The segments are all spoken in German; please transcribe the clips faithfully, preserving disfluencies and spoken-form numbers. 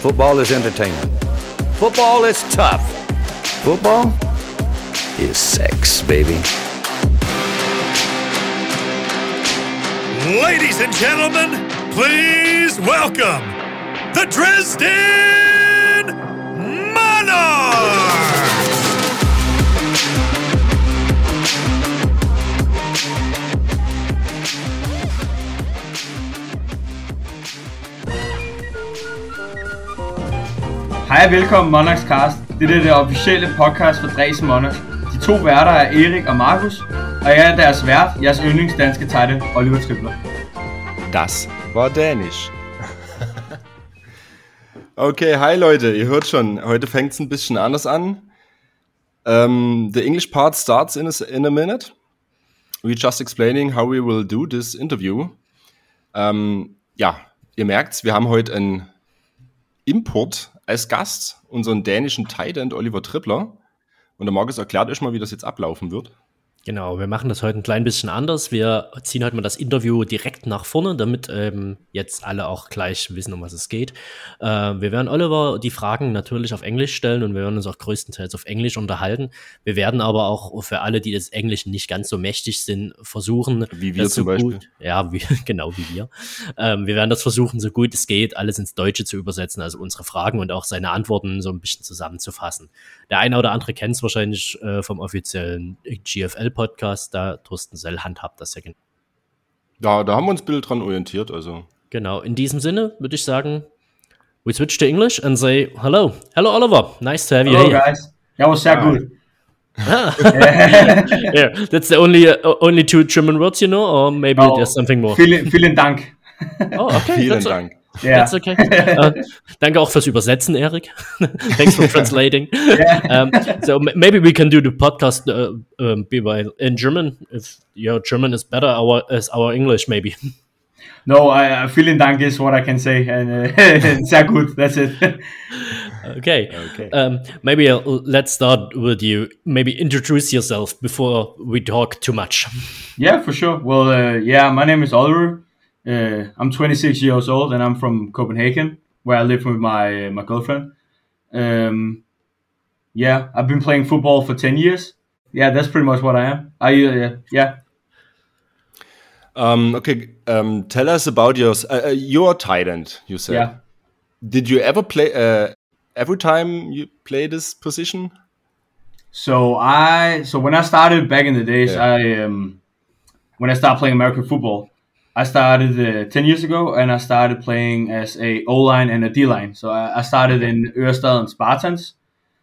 Football is entertainment. Football is tough. Football is sex, baby. Ladies and gentlemen, please welcome the Dresden Monarchs! Hej og velkommen Monarchs Cast. Det er det officielle podcast for Dresden Monarchs. De to værter er Erik og Markus, og jeg er deres vært, jeres yndlingsdanske tight end, Oliver Tripler. Das war Dänisch. Okay, hi Leute, ihr hört schon, heute fängt es ein bisschen anders an. Um, the English part starts in a, in a minute. We're just explaining how we will do this interview. Um, ja, ihr merkt's, wir haben heute einen Import als Gast, unseren dänischen Tight End Oliver Tripler. Und der Markus erklärt euch mal, wie das jetzt ablaufen wird. Genau, wir machen das heute ein klein bisschen anders. Wir ziehen heute mal das Interview direkt nach vorne, damit ähm, jetzt alle auch gleich wissen, um was es geht. Äh, wir werden Oliver die Fragen natürlich auf Englisch stellen und wir werden uns auch größtenteils auf Englisch unterhalten. Wir werden aber auch für alle, die des Englischen nicht ganz so mächtig sind, versuchen, wie wir zum so Beispiel. Gut, ja, wie, genau wie wir. Ähm, wir werden das versuchen, so gut es geht, alles ins Deutsche zu übersetzen, also unsere Fragen und auch seine Antworten so ein bisschen zusammenzufassen. Der eine oder andere kennt es wahrscheinlich äh, vom offiziellen G F L-Podcast, da Thorsten Sell handhabt das ja genau. Ja, da haben wir uns ein bisschen dran orientiert, also. Genau, in diesem Sinne würde ich sagen, we switch to English and say hello. Hello, Oliver. Nice to have you Hello, here. Hello guys. That was sehr gut. Ah. Yeah, that's the only uh, only two German words you know, or maybe Oh, there's something more. Vielen, vielen Dank. Oh, okay. Vielen that's Dank. Yeah. That's okay. Uh, danke auch fürs Übersetzen, Erik. Thanks for translating. Yeah. Um, so m- maybe we can do the podcast uh, um, be by in German. If your German is better our, as our English, maybe. No, uh, vielen Dank is what I can say. And uh, sehr gut, that's it. Okay. Okay. Um, maybe uh, let's start with you. Maybe introduce yourself before we talk too much. Yeah, for sure. Well, uh, yeah, my name is Oliver. Uh, I'm twenty-six years old and I'm from Copenhagen, where I live with my uh, my girlfriend. Um, yeah, I've been playing football for ten years. Yeah, that's pretty much what I am. I uh, yeah. Um, okay, um, tell us about your uh, your tight end. You said. Yeah. Did you ever play? Uh, every time you play this position? So I so when I started back in the days, Yeah. I um when I started playing American football, I started uh, ten years ago, and I started playing as a O-line and a D-line. So I, I started in Ørestaden Spartans,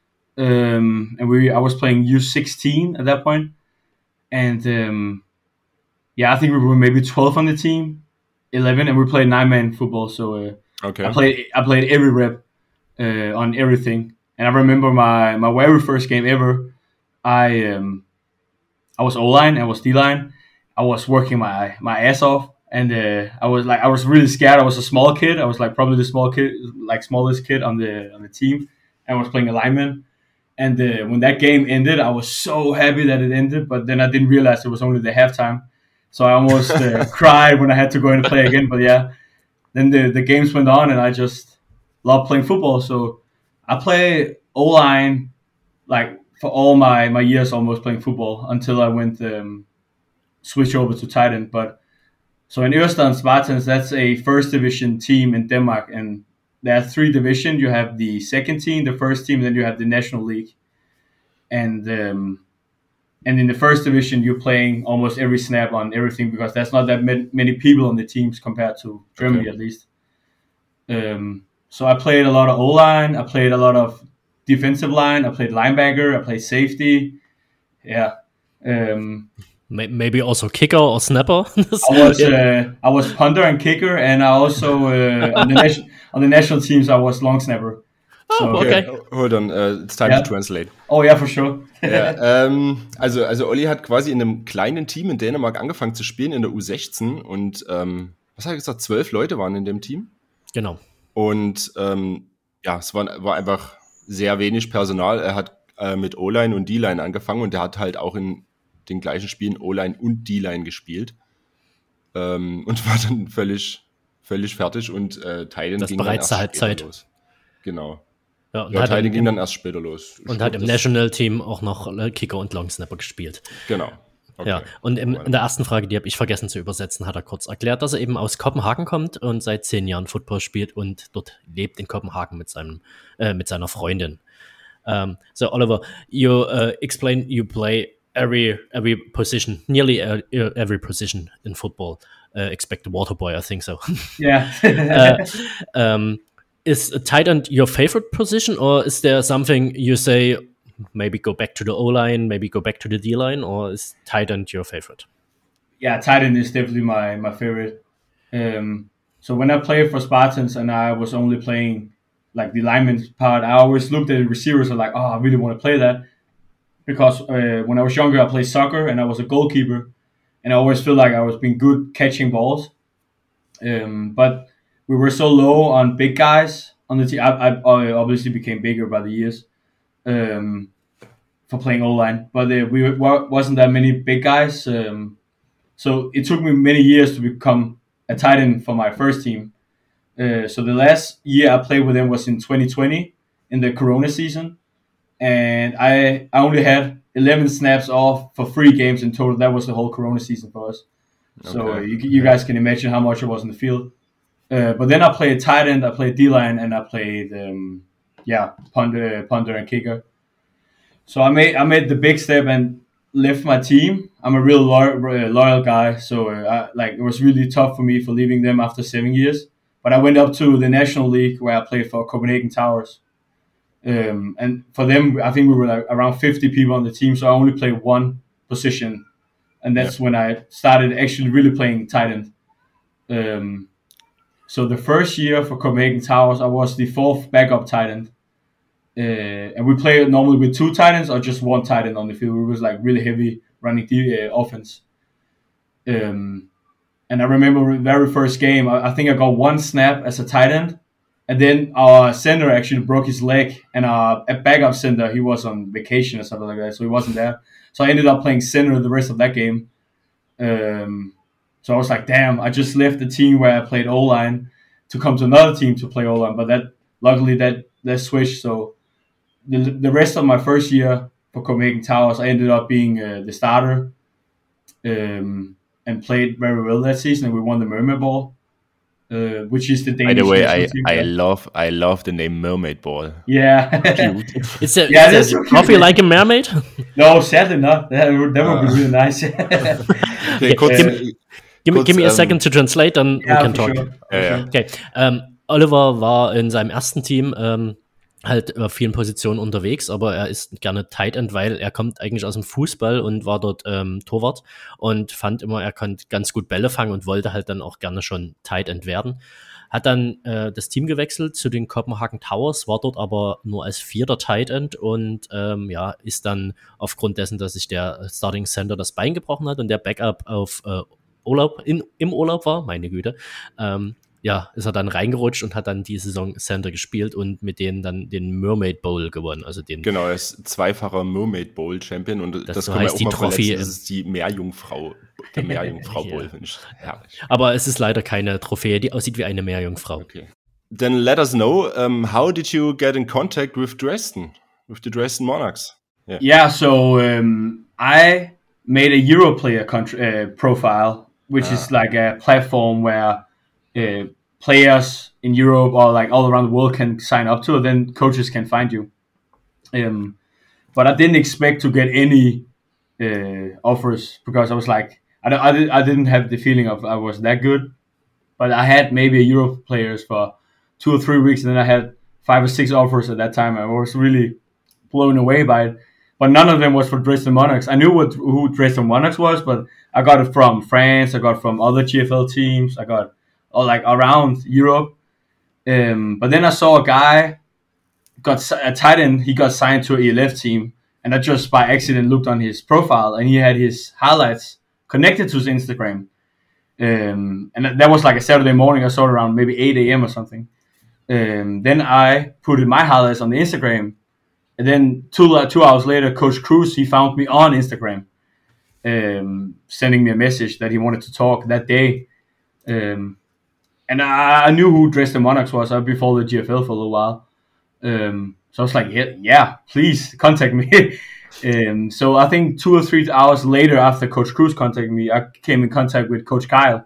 um, and we I was playing U sixteen at that point, and um, yeah, I think we were maybe twelve on the team, eleven, and we played nine-man football. So uh, Okay. I played I played every rep uh, on everything, and I remember my, my very first game ever. I um I was O-line, I was D-line. I was working my my ass off, and uh, I was like I was really scared. I was a small kid. I was like probably the small kid, like smallest kid on the on the team, and I was playing a lineman. And uh, when that game ended, I was so happy that it ended. But then I didn't realize it was only the halftime, so I almost uh, cried when I had to go in and play again. But yeah, then the the games went on, and I just loved playing football. So I play O-line like for all my, my years almost playing football until I went um, switch over to tight end. But so in Ørestaden Spartans, that's a first division team in Denmark, and there are three divisions. You have the second team, the first team, then you have the national league. And um, and in the first division, you're playing almost every snap on everything because there's not that many people on the teams compared to Germany, Okay. at least. Um, so I played a lot of O-line, I played a lot of defensive line, I played linebacker, I played safety. Yeah. Um, May- maybe also kicker or snapper. I was uh, I was punter and kicker, and I also uh, on the nation on the national teams I was long snapper. So, Oh, okay. Okay, hold on, uh, it's time Yeah. to translate. Oh yeah, for sure. Ja, ähm, also, also Olli hat quasi in einem kleinen Team in Dänemark angefangen zu spielen, in der U sechzehn. Und ähm, was hat er gesagt, zwölf Leute waren in dem Team. Genau. Und ähm, ja, es war, war einfach sehr wenig Personal. Er hat äh, mit O-Line und D-Line angefangen und er hat halt auch in den gleichen Spielen O-Line und D-Line gespielt. Ähm, und war dann völlig, völlig fertig und äh, Teilen Das ging bereits dann zur erst später Halbzeit. los. Genau. Ja, und Ja, hat Tight End im, ging dann erst später los. Ich und glaub, hat im das- National-Team auch noch äh, Kicker und Longsnapper gespielt. Genau. Okay. Ja, und im, in der ersten Frage, die habe ich vergessen zu übersetzen, hat er kurz erklärt, dass er eben aus Kopenhagen kommt und seit zehn Jahren Football spielt und dort lebt in Kopenhagen mit seinem äh, mit seiner Freundin. Um, so Oliver, you uh, explain you play every every position, nearly uh, every position in football. Uh, expect the water boy, I think so. Yeah. uh, um, is a tight end your favorite position, or is there something you say? Maybe go back to the O-line, maybe go back to the D-line, or is tight end your favorite? Yeah, tight end is definitely my my favorite. Um, so when I played for Spartans and I was only playing like the lineman part, I always looked at the receivers and like, oh, I really want to play that because uh, when I was younger, I played soccer and I was a goalkeeper, and I always felt like I was being good catching balls. Um, but we were so low on big guys on the team. I, I obviously became bigger by the years. Um, for playing O-line, but uh, we w- wasn't that many big guys. Um, so it took me many years to become a tight end for my first team. Uh, so the last year I played with them was in twenty twenty in the Corona season, and I I only had eleven snaps off for three games in total. That was the whole Corona season for us. Okay. So uh, you you guys can imagine how much I was in the field. Uh, but then I played tight end, I played D-line, and I played um, yeah punter, punter and kicker. So I made I made the big step and left my team. I'm a real loyal, loyal guy, so uh, I, like it was really tough for me for leaving them after seven years. But I went up to the National League where I played for Copenhagen Towers, um, and for them I think we were like around fifty people on the team. So I only played one position, and that's yeah. when I started actually really playing tight end. Um, so the first year for Copenhagen Towers, I was the fourth backup tight end. Uh, and we play normally with two tight ends or just one tight end on the field. It was like really heavy running the uh, offense. Um, and I remember the very first game, I, I think I got one snap as a tight end, and then our center actually broke his leg, and our a backup center, he was on vacation or something like that, so he wasn't there. So I ended up playing center the rest of that game. Um, so I was like, damn, I just left the team where I played O-line to come to another team to play O-line, but that luckily that that switched. So The, the rest of my first year for Copenhagen Towers, I ended up being uh, the starter um, and played very well that season. And we won the Mermaid Ball, uh, which is the Danish. By the way, I, I love I love the name Mermaid Ball. Yeah, it's a, yeah, it's a coffee like a mermaid. No, sadly not. That would, that would uh. be really nice. okay, okay. Give, me, give, me, give me a second to translate, and yeah, we can talk. Sure. Yeah, yeah. Okay, um, Oliver war in seinem ersten Team. Um, halt auf vielen Positionen unterwegs, aber er ist gerne Tight End, weil er kommt eigentlich aus dem Fußball und war dort ähm, Torwart und fand immer, er konnte ganz gut Bälle fangen und wollte halt dann auch gerne schon Tight End werden. Hat dann äh, das Team gewechselt zu den Copenhagen Towers, war dort aber nur als vierter Tight End und ähm, ja, ist dann aufgrund dessen, dass sich der Starting Center das Bein gebrochen hat und der Backup auf äh, Urlaub, in, im Urlaub war, meine Güte, ähm, ja, ist er dann reingerutscht und hat dann die Saison Center gespielt und mit denen dann den Mermaid Bowl gewonnen. Also den, genau, er ist zweifacher Mermaid Bowl Champion und das, das so können wir heißt auch die mal Trophy. verletzen. Das ist die Meerjungfrau, der Meerjungfrau Bowl. Ja. Aber es ist leider keine Trophäe, die aussieht wie eine Meerjungfrau. Okay. Then let us know, um, how did you get in contact with Dresden, with the Dresden Monarchs? Yeah, yeah so um, I made a Europlayer country, uh, profile, which ah. is like a platform where Uh, players in Europe or like all around the world can sign up to it, then coaches can find you. Um, but I didn't expect to get any uh, offers because I was like, I, I, did, I didn't have the feeling of I was that good. But I had maybe a Euro players for two or three weeks, and then I had five or six offers at that time. I was really blown away by it. But none of them was for Dresden Monarchs. I knew what who Dresden Monarchs was, but I got it from France. I got it from other G F L teams. I got or like around Europe. Um, but then I saw a guy got a tight end. He got signed to a E L F team, and I just by accident looked on his profile, and he had his highlights connected to his Instagram. Um, and that was like a Saturday morning. I saw it around maybe eight a.m. or something. Um, then I put in my highlights on the Instagram, and then two uh, two hours later, Coach Cruz, he found me on Instagram, um, sending me a message that he wanted to talk that day. Um, And I, I knew who Dresden Monarchs was. I'd been following the G F L for a little while. Um, so I was like, yeah, yeah please contact me. um, so I think two or three hours later, after Coach Cruz contacted me, I came in contact with Coach Kyle.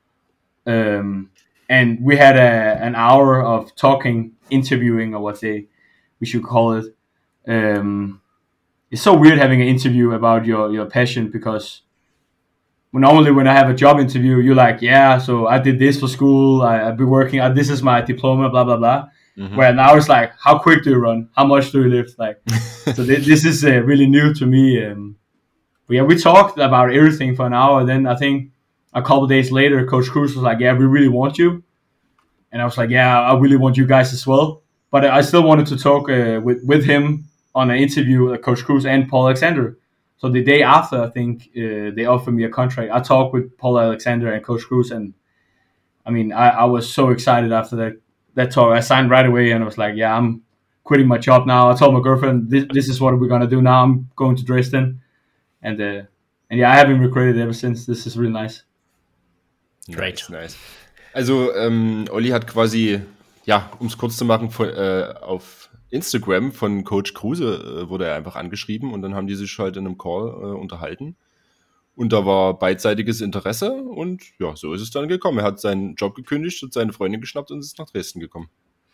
Um, and we had a, an hour of talking, interviewing, or what they we should call it. Um, it's so weird having an interview about your, your passion, because normally when I have a job interview, you're like, yeah, so I did this for school, I, I've been working, uh, this is my diploma, blah, blah, blah. Mm-hmm. Where now it's like, how quick do you run? How much do you lift? Like, so th- this is uh, really new to me. Um, but yeah, we talked about everything for an hour. Then I think a couple of days later, Coach Cruz was like, yeah, we really want you. And I was like, yeah, I really want you guys as well. But I still wanted to talk uh, with, with him on an interview, uh, Coach Cruz and Paul Alexander. So the day after, I think uh, they offered me a contract. I talked with Paul Alexander and Coach Cruz, and I mean, I, I was so excited after that that talk. I signed right away, and I was like, yeah, I'm quitting my job now. I told my girlfriend, this, this is what we're gonna do now. I'm going to Dresden, and uh, and yeah, I haven't regretted it ever since. This is really nice. Great, nice. nice. Also ähm, Olli hat quasi, ja, um es kurz zu machen, von, äh, auf Instagram von Coach Kruse äh, wurde er einfach angeschrieben, und dann haben die sich halt in einem Call äh, unterhalten, und da war beidseitiges Interesse, und ja, so ist es dann gekommen. Er hat seinen Job gekündigt, hat seine Freundin geschnappt und ist nach Dresden gekommen.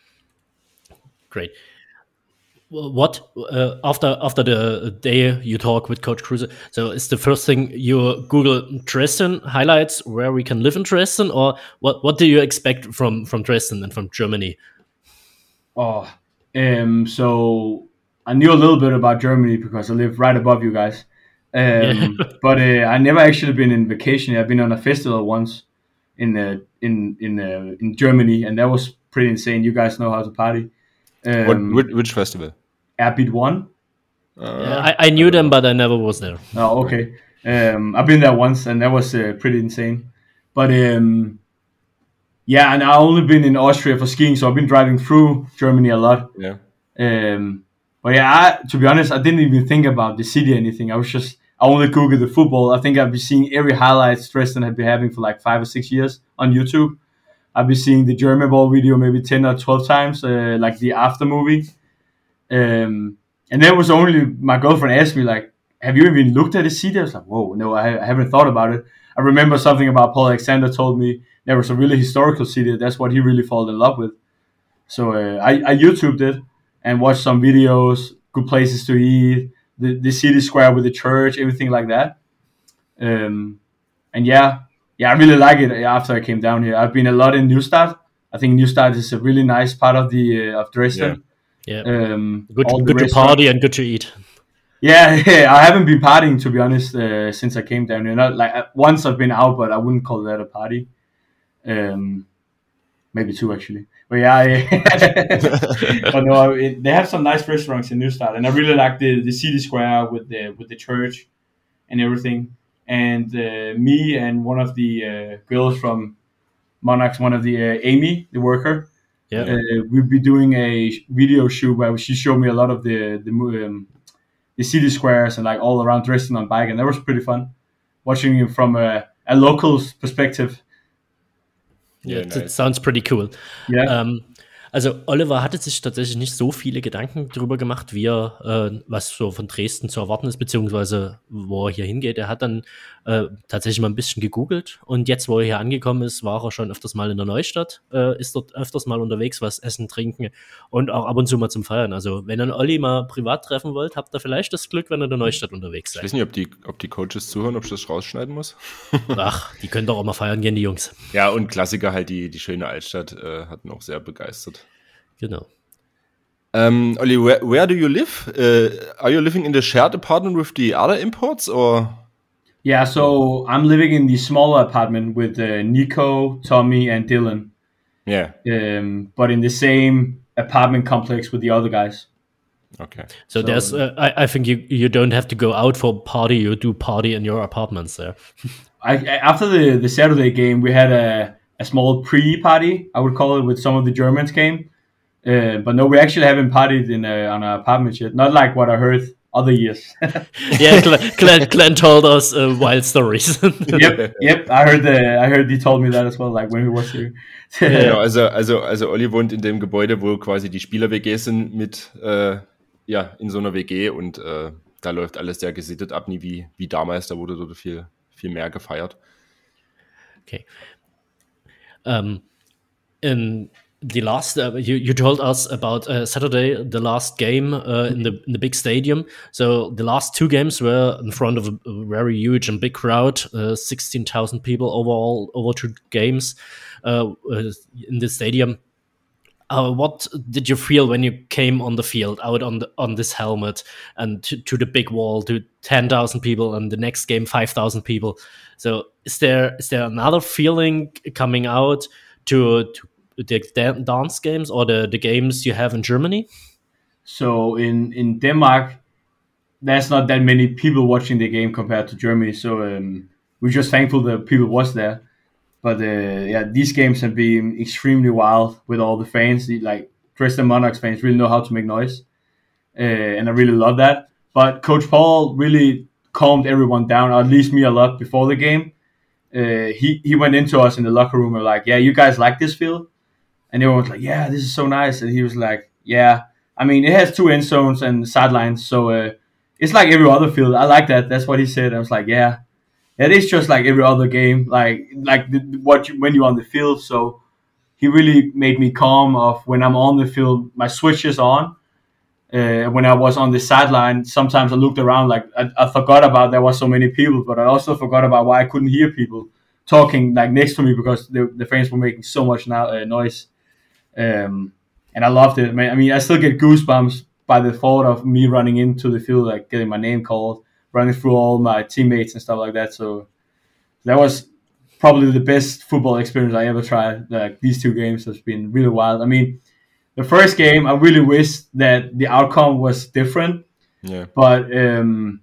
Great. What uh, after after the day you talk with Coach Kruse? So is the first thing you Google Dresden highlights where we can live in Dresden, or what? What do you expect from from Dresden and from Germany? Oh, um, so I knew a little bit about Germany because I live right above you guys. Um, yeah. But uh, I never actually been in vacation. I've been on a festival once in uh, in in uh, in Germany, and that was pretty insane. You guys know how to party. Um, what, which, which festival? Airbeat One. Uh, yeah, I, I knew them, but I never was there. Oh, okay. Um, I've been there once, and that was uh, pretty insane. But um, yeah, and I've only been in Austria for skiing, so I've been driving through Germany a lot. Yeah. Um, but yeah, I, to be honest, I didn't even think about the city or anything. I was just, I only Googled the football. I think I've been seeing every highlights Dresden have been having for like five or six years on YouTube. I've been seeing the German ball video maybe ten or twelve times, uh, like the after movie. Um, and then it was only my girlfriend asked me, like, have you even looked at the city? I was like, whoa, no, I, I haven't thought about it. I remember something about Paul Alexander told me there was a really historical city. That's what he really fell in love with. So uh, I, I YouTubed it and watched some videos, good places to eat, the, the city square with the church, everything like that. Um, and yeah, yeah, I really like it after I came down here. I've been a lot in Neustadt. I think Neustadt is a really nice part of the uh, of Dresden. Yeah. Yeah, um, good, good to party and good to eat. Yeah, yeah, I haven't been partying, to be honest, uh, since I came down here. Not like once I've been out, but I wouldn't call that a party. Um, maybe two actually. But yeah, I, but no, it, they have some nice restaurants in Neustadt, and I really like the, the city square with the with the church and everything. And uh, me and one of the uh, girls from Monarchs, one of the uh, Amy, the worker. Yeah, uh, we'll be doing a video shoot where she showed me a lot of the the um, the city squares and like all around Dresden on bike, and that was pretty fun watching it from a, a local's perspective. Yeah, yeah, that nice. Sounds pretty cool. Yeah. Um, also Oliver hatte sich tatsächlich nicht so viele Gedanken darüber gemacht, wie er, äh, was so von Dresden zu erwarten ist, beziehungsweise wo er hier hingeht. Er hat dann äh, tatsächlich mal ein bisschen gegoogelt, und jetzt, wo er hier angekommen ist, war er schon öfters mal in der Neustadt, äh, ist dort öfters mal unterwegs, was essen, trinken und auch ab und zu mal zum Feiern. Also wenn ihr einen Olli mal privat treffen wollt, habt ihr vielleicht das Glück, wenn ihr in der Neustadt unterwegs seid. Ich weiß nicht, ob die, ob die Coaches zuhören, ob ich das rausschneiden muss. Ach, die können doch auch mal feiern gehen, die Jungs. Ja, und Klassiker halt, die, die schöne Altstadt äh, hatten auch sehr begeistert. Genau. Um, Olli, where, where do you live? Uh, are you living in the shared apartment with the other imports, or? Yeah, so I'm living in the smaller apartment with uh, Nico, Tommy, and Dylan. Yeah. Um, but in the same apartment complex with the other guys. Okay. So, so there's, uh, I, I think you you don't have to go out for party. You do party in your apartments there. I, after the, the Saturday game, we had a, a small pre-party, I would call it, with some of the Germans came. Uh, but no, we actually haven't partied in a, on our apartment yet. Not like what I heard other years. Yeah, Glenn, Glenn, Glenn told us uh, wild stories. yep, yep. I heard the, I heard he told me that as well. Like when he was here. Genau, also, also, also Olli wohnt in dem Gebäude, wo quasi die Spieler-W Gs sind mit, äh, ja, in so einer W G und äh, da läuft alles sehr gesittet ab, nie wie, wie damals, da wurde dort viel, viel mehr gefeiert. Okay. Um, in the last, uh, you, you told us about uh, Saturday, the last game uh, in the in the big stadium. So the last two games were in front of a, a very huge and big crowd, uh, sixteen thousand people overall over two games uh, uh, in the stadium. Uh, what did you feel when you came on the field, out on the, on this helmet, and to, to the big wall, to ten thousand people, and the next game five thousand people? So is there is there another feeling coming out to to the dance games or the, the games you have in Germany? So in, in Denmark, there's not that many people watching the game compared to Germany. So um, we're just thankful that people was there. But uh, yeah, these games have been extremely wild with all the fans. Like Dresden Monarchs fans really know how to make noise, uh, and I really love that. But Coach Paul really calmed everyone down, or at least me a lot before the game. Uh, he he went into us in the locker room and like, yeah, you guys like this field? And everyone was like, yeah, this is so nice. And he was like, yeah, I mean, it has two end zones and sidelines, so uh, it's like every other field. I like that. That's what he said. I was like, yeah. It is just like every other game, like like the, what you, when you're on the field. So he really made me calm. Of when I'm on the field, my switch is on. Uh, when I was on the sideline, sometimes I looked around, like I, I forgot about there was so many people, but I also forgot about why I couldn't hear people talking like next to me because the, the fans were making so much now, uh, noise. Um, and I loved it. I mean, I still get goosebumps by the thought of me running into the field, like getting my name called, running through all my teammates and stuff like that. So that was probably the best football experience I ever tried. Like these two games have been really wild. I mean, the first game, I really wish that the outcome was different. Yeah. But um,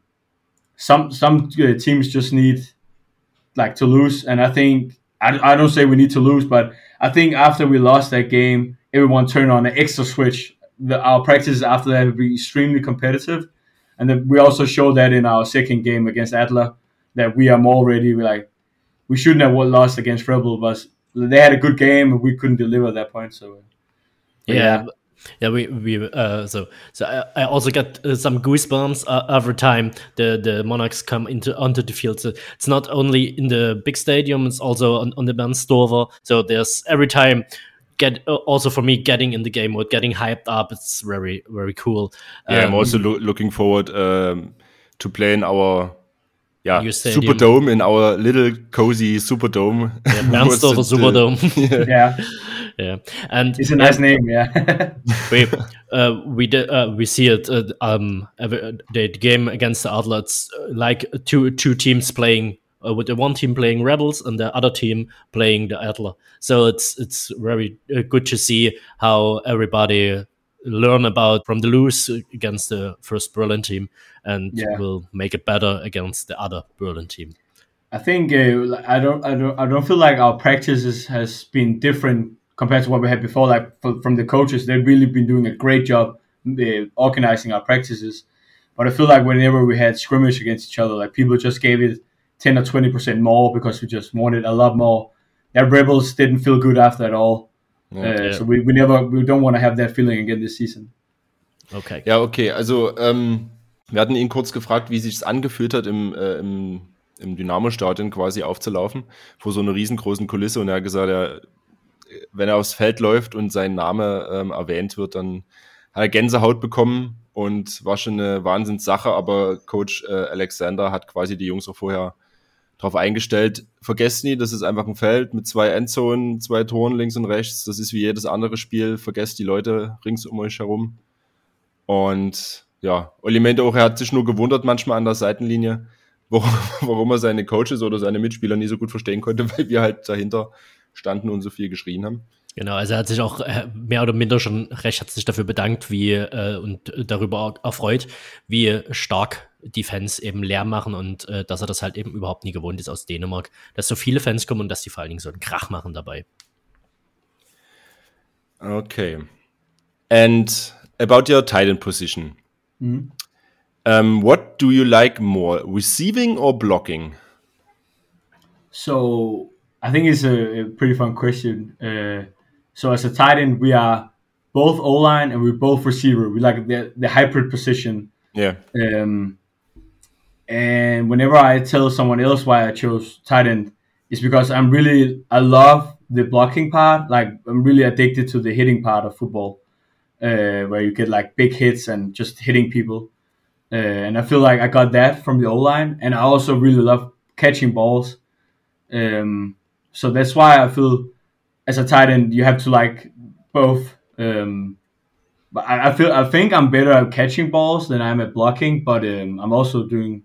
some some uh, teams just need like to lose, and I think I, I don't say we need to lose, but I think after we lost that game, everyone turned on an extra switch. The, our practices after that will be extremely competitive. And then we also showed that in our second game against Adler, that we are more ready. We're like, we shouldn't have lost against Rebel, but they had a good game and we couldn't deliver at that point. So, yeah, yeah, yeah we we uh, so so I, I also got uh, some goosebumps uh, every time the, the Monarchs come into onto the field. So it's not only in the big stadium; it's also on, on the Bernstorfer. So there's every time. Get uh, also for me getting in the game or getting hyped up, it's very very cool. Yeah, um, I'm also lo- looking forward um, to play in our yeah stadium. Superdome, in our little cozy Superdome. Yeah, Bernstorfer Superdome. yeah. yeah, yeah, and it's a nice uh, name. Yeah, we uh, we did uh, we see it. Uh, um, the game against the Adler, it's like two two teams playing. Uh, with the one team playing Rebels and the other team playing the Adler. So it's it's very uh, good to see how everybody learn about from the lose against the first Berlin team and yeah. will make it better against the other Berlin team. I think uh, I don't I don't I don't feel like our practices has been different compared to what we had before. Like for, from the coaches, they've really been doing a great job uh, organizing our practices. But I feel like whenever we had scrimmage against each other, like people just gave it ten or twenty percent more because we just wanted a lot more. That Rebels didn't feel good after at all. Yeah, uh, yeah. So we, we never, we don't want to have that feeling again this season. Okay. Ja, okay. Also ähm, wir hatten ihn kurz gefragt, wie sich es angefühlt hat, im, äh, im, im Dynamo-Stadion quasi aufzulaufen, vor so einer riesengroßen Kulisse. Und er hat gesagt, er, wenn er aufs Feld läuft und sein Name ähm, erwähnt wird, dann hat er Gänsehaut bekommen und war schon eine Wahnsinnssache. Aber Coach äh, Alexander hat quasi die Jungs auch vorher drauf eingestellt, vergesst nie, das ist einfach ein Feld mit zwei Endzonen, zwei Toren links und rechts, das ist wie jedes andere Spiel, vergesst die Leute rings um euch herum. Und ja, Olli meinte auch, er hat sich nur gewundert manchmal an der Seitenlinie, warum, warum er seine Coaches oder seine Mitspieler nie so gut verstehen konnte, weil wir halt dahinter standen und so viel geschrien haben. Genau, also er hat sich auch mehr oder minder schon recht hat sich dafür bedankt wie äh, und darüber erfreut, wie stark die Fans eben Lärm machen und äh, dass er das halt eben überhaupt nie gewohnt ist aus Dänemark, dass so viele Fans kommen und dass die vor allen Dingen so einen Krach machen dabei. Okay. And about your tight end position. Mm-hmm. Um, what do you like more, receiving or blocking? So I think it's a, a pretty fun question. Uh, so as a tight end, we are both O-line and we're both receiver. We like the, the hybrid position. Yeah. Um, and whenever I tell someone else why I chose tight end, it's because I'm really, I love the blocking part. Like I'm really addicted to the hitting part of football, uh, where you get like big hits and just hitting people. Uh, and I feel like I got that from the O-line. And I also really love catching balls. Um, so that's why I feel as a tight end, you have to like both. Um, but I, I feel, I think I'm better at catching balls than I am at blocking, but um, I'm also doing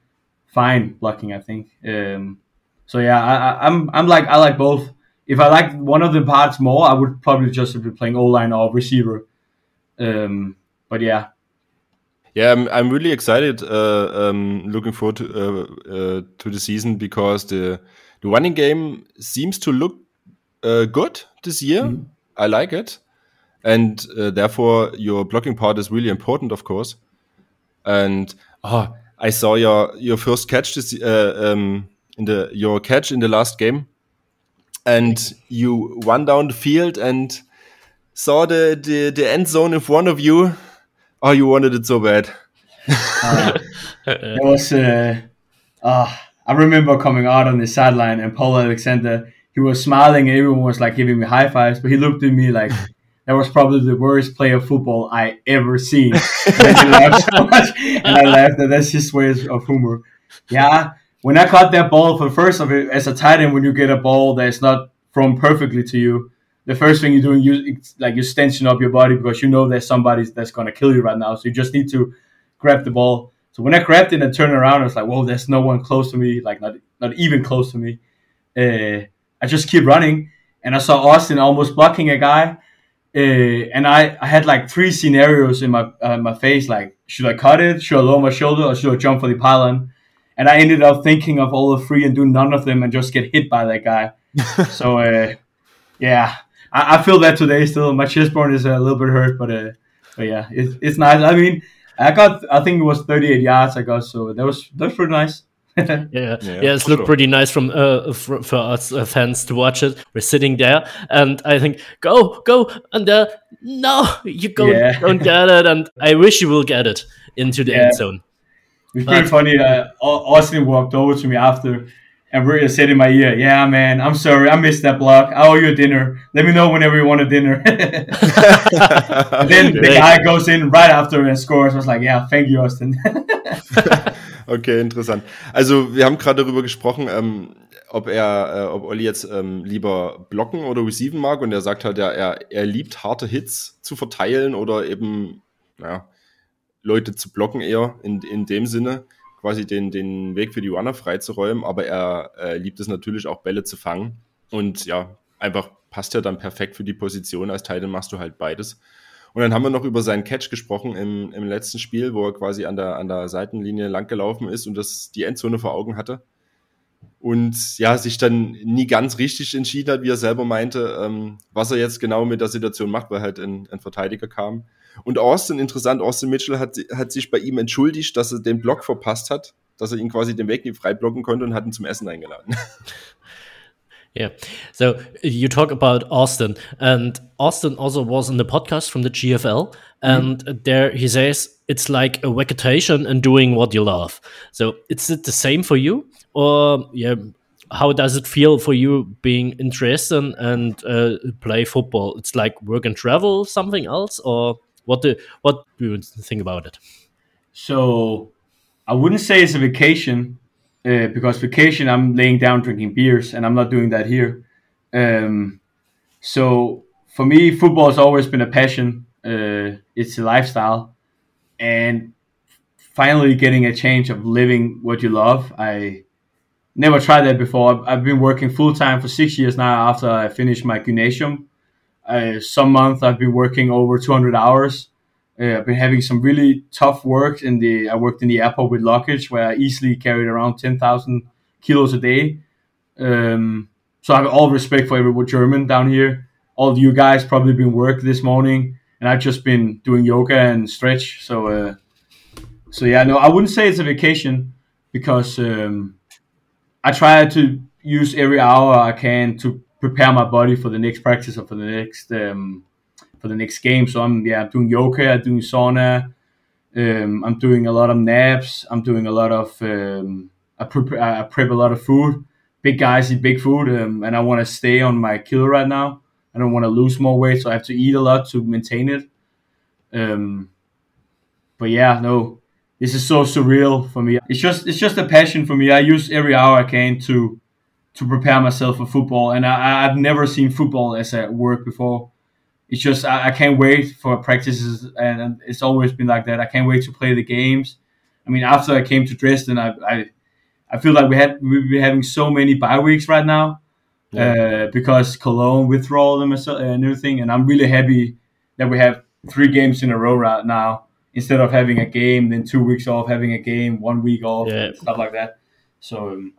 fine blocking, I think. Um, so yeah, I, I, I'm, I'm like, I like both. If I like one of the parts more, I would probably just be playing O-line or receiver. Um, but yeah. Yeah, I'm, I'm really excited, uh, um, looking forward to, uh, uh, to the season because the, the running game seems to look uh, good this year. Mm-hmm. I like it. And uh, therefore, your blocking part is really important, of course. And oh, I saw your your first catch this uh, um, in the your catch in the last game, and you run down the field and saw the the, the end zone in front of you. Oh, you wanted it so bad. uh, it was. Uh, uh, I remember coming out on the sideline, and Paul Alexander. He was smiling, and everyone was like giving me high fives. But he looked at me like that was probably the worst play of football I ever seen. And he laughed so much, and I laughed. That that's his way of humor. Yeah, when I caught that ball for the first of it as a tight end, when you get a ball that's not thrown perfectly to you, the first thing you do, you it's like you tension up your body because you know there's somebody that's gonna kill you right now. So you just need to grab the ball. So when I grabbed it and turned around, I was like, "Whoa, there's no one close to me. Like not not even close to me." Uh, I just keep running, and I saw Austin almost blocking a guy, uh, and I, I had like three scenarios in my uh, my face. Like, should I cut it? Should I lower my shoulder? Or should I jump for the pylon? And I ended up thinking of all the three and do none of them and just get hit by that guy. so uh, yeah, I, I feel that today still. My chest bone is a little bit hurt, but uh, but yeah, it's it's nice. I mean, I got I think it was thirty-eight yards I got, so that was that was pretty nice. yeah, yeah, yeah, it's looked sure. pretty nice from uh, for, for us uh, fans to watch it. We're sitting there, and I think, go, go, and uh, no, you go, yeah. don't get it, and I wish you will get it into the yeah. end zone. It's pretty but, funny. Uh, Austin walked over to me after and really said in my ear, "Yeah, man, I'm sorry, I missed that block. I owe you a dinner. Let me know whenever you want a dinner." And then the guy goes in right after and scores. I was like, "Yeah, thank you, Austin." Okay, interessant. Also wir haben gerade darüber gesprochen, ähm, ob er, äh, ob Olli jetzt ähm, lieber blocken oder receiven mag, und er sagt halt, ja, er, er liebt harte Hits zu verteilen oder eben, naja, Leute zu blocken eher in, in dem Sinne, quasi den, den Weg für die Runner freizuräumen, aber er äh, liebt es natürlich auch, Bälle zu fangen, und ja, einfach passt ja dann perfekt für die Position. Als Tight End machst du halt beides. Und dann haben wir noch über seinen Catch gesprochen im, im letzten Spiel, wo er quasi an der, an der Seitenlinie lang gelaufen ist und das die Endzone vor Augen hatte. Und ja, sich dann nie ganz richtig entschieden hat, wie er selber meinte, ähm, was er jetzt genau mit der Situation macht, weil halt ein, ein Verteidiger kam. Und Austin, interessant, Austin Mitchell hat, hat sich bei ihm entschuldigt, dass er den Block verpasst hat, dass er ihn quasi den Weg nicht frei blocken konnte, und hat ihn zum Essen eingeladen. Yeah. So you talk about Austin, and Austin also was in the podcast from the G F L, and mm-hmm. there he says it's like a vacation and doing what you love. So is it the same for you, or yeah, how does it feel for you being interested and uh, play football? It's like work and travel, something else, or what? Do what do you think about it? So I wouldn't say it's a vacation. Uh, because vacation, I'm laying down drinking beers, and I'm not doing that here. Um, so for me, football has always been a passion. Uh, it's a lifestyle, and finally getting a change of living what you love. I never tried that before. I've, I've been working full time for six years now. After I finished my gymnasium, uh, some month I've been working over two hundred hours. Uh, I've been having some really tough work in the. I worked in the airport with luggage, where I easily carried around ten thousand kilos a day. Um, so I have all respect for everyone German down here. All of you guys probably been work this morning, and I've just been doing yoga and stretch. So, uh, so yeah, no, I wouldn't say it's a vacation because um, I try to use every hour I can to prepare my body for the next practice or for the next um, for the next game. So I'm yeah, I'm doing yoga, I'm doing sauna, um, I'm doing a lot of naps, I'm doing a lot of um, I prep I prep a lot of food. Big guys eat big food, um, and I want to stay on my kilo right now. I don't want to lose more weight, so I have to eat a lot to maintain it. Um, but yeah, no, this is so surreal for me. It's just it's just a passion for me. I use every hour I can to to prepare myself for football, and I, I've never seen football as a work before. It's just I, I can't wait for practices, and it's always been like that. I can't wait to play the games. I mean, after I came to Dresden, I I, I feel like we had we've been having so many bye weeks right now. Yeah. Uh, because Cologne withdrew them and everything, and I'm really happy that we have three games in a row right now instead of having a game, then two weeks off, having a game, one week off, yeah. and stuff like that. So, um,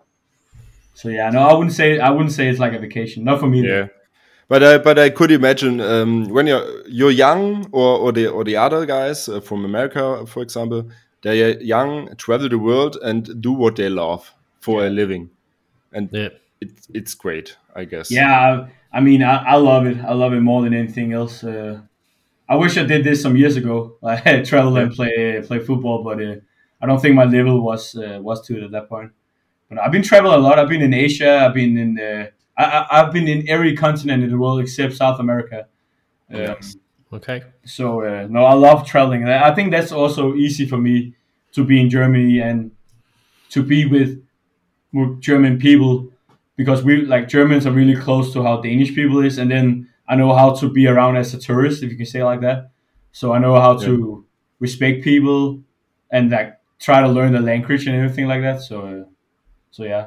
so yeah, no, I wouldn't say I wouldn't say it's like a vacation, not for me. Yeah, but I but I could imagine um, when you're you're young, or or the or the other guys uh, from America, for example, they're young, travel the world, and do what they love for yeah. a living, and. Yeah. It's it's great, I guess. Yeah, I, I mean, I, I love it. I love it more than anything else. Uh, I wish I did this some years ago. I had travel and play play football, but uh, I don't think my level was uh, was to it at that point. But I've been traveling a lot. I've been in Asia. I've been in uh, I, I, I've been in every continent in the world except South America. Um, yes. Okay. So uh, no, I love traveling. I think that's also easy for me to be in Germany and to be with, with German people. Because we like Germans are really close to how Danish people is, and then I know how to be around as a tourist, if you can say it like that. So I know how to yeah. respect people and like try to learn the language and everything like that. So, uh, so yeah.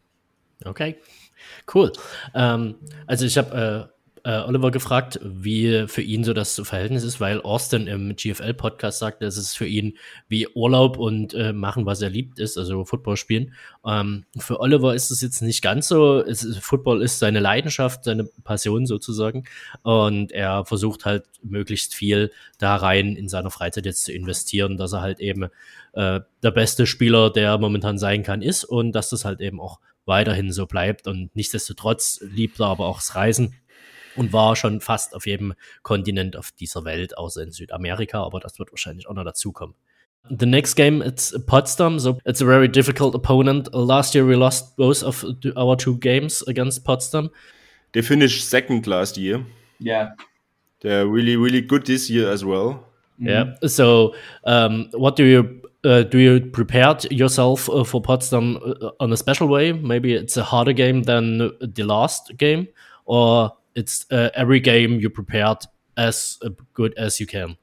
Okay, cool. Ähm, also ich habe äh, äh, Oliver gefragt, wie für ihn so das Verhältnis ist, weil Austin im G F L-Podcast sagte, dass es für ihn wie Urlaub und äh, machen, was er liebt, ist, also Football spielen. Ähm, für Oliver ist es jetzt nicht ganz so. Es ist, Football ist seine Leidenschaft, seine Passion sozusagen, und er versucht halt möglichst viel da rein in seiner Freizeit jetzt zu investieren, dass er halt eben äh, der beste Spieler, der momentan sein kann, ist, und dass das halt eben auch weiterhin so bleibt. Und nichtsdestotrotz liebt er aber auch das Reisen und war schon fast auf jedem Kontinent auf dieser Welt, außer in Südamerika, aber das wird wahrscheinlich auch noch dazukommen. The next game, it's Potsdam, so it's a very difficult opponent. Last year we lost both of our two games against Potsdam. They finished second last year. Yeah. They're really, really good this year as well. Yeah, mm-hmm. So um, what do you Uh, do you prepare yourself uh, for Potsdam uh, on a special way? Maybe it's a harder game than the last game, or it's uh, every game you prepared as good as you can?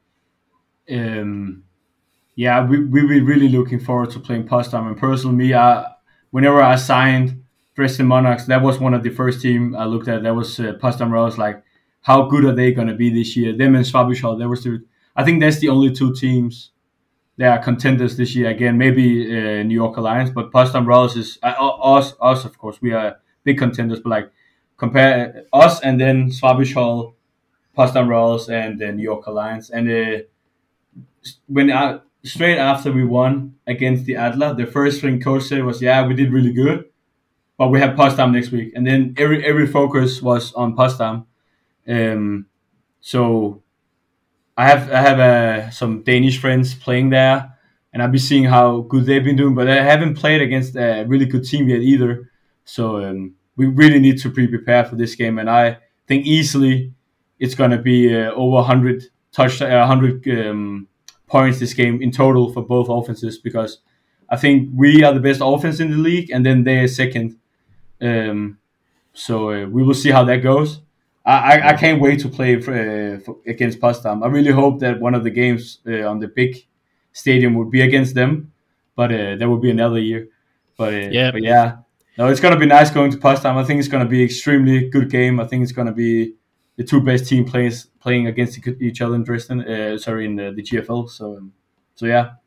Um, yeah, we we were really looking forward to playing Potsdam. And personally, me, I, whenever I signed Dresden Monarchs, that was one of the first team I looked at. That was uh, Potsdam Royals. Like, how good are they going to be this year? Them and Schwäbisch Hall. That was the. I think that's the only two teams. They are contenders this year again. Maybe uh, New York Alliance, but Potsdam Royals is uh, us. Us, of course, we are big contenders. But like compare us and then Schwäbisch Hall, Potsdam Royals, and the New York Alliance. And uh, when I, straight after we won against the Adler, the first thing coach said was, "Yeah, we did really good, but we have Potsdam next week." And then every every focus was on Potsdam. Um, so. I have I have uh, some Danish friends playing there, and I've been seeing how good they've been doing. But I haven't played against a really good team yet either. So um, we really need to be prepared for this game. And I think easily it's going to be uh, over one hundred touch, uh, one hundred um, points this game in total for both offenses, because I think we are the best offense in the league, and then they are second. Um, so uh, we will see how that goes. I, I can't wait to play for, uh, for, against Potsdam. I really hope that one of the games uh, on the big stadium would be against them, but uh, that would be another year. But uh, yeah, but yeah, no, it's gonna be nice going to Potsdam. I think it's gonna be extremely good game. I think it's gonna be the two best team players playing against each other in Dresden. Uh, sorry, in the, the G F L. So, um, so yeah.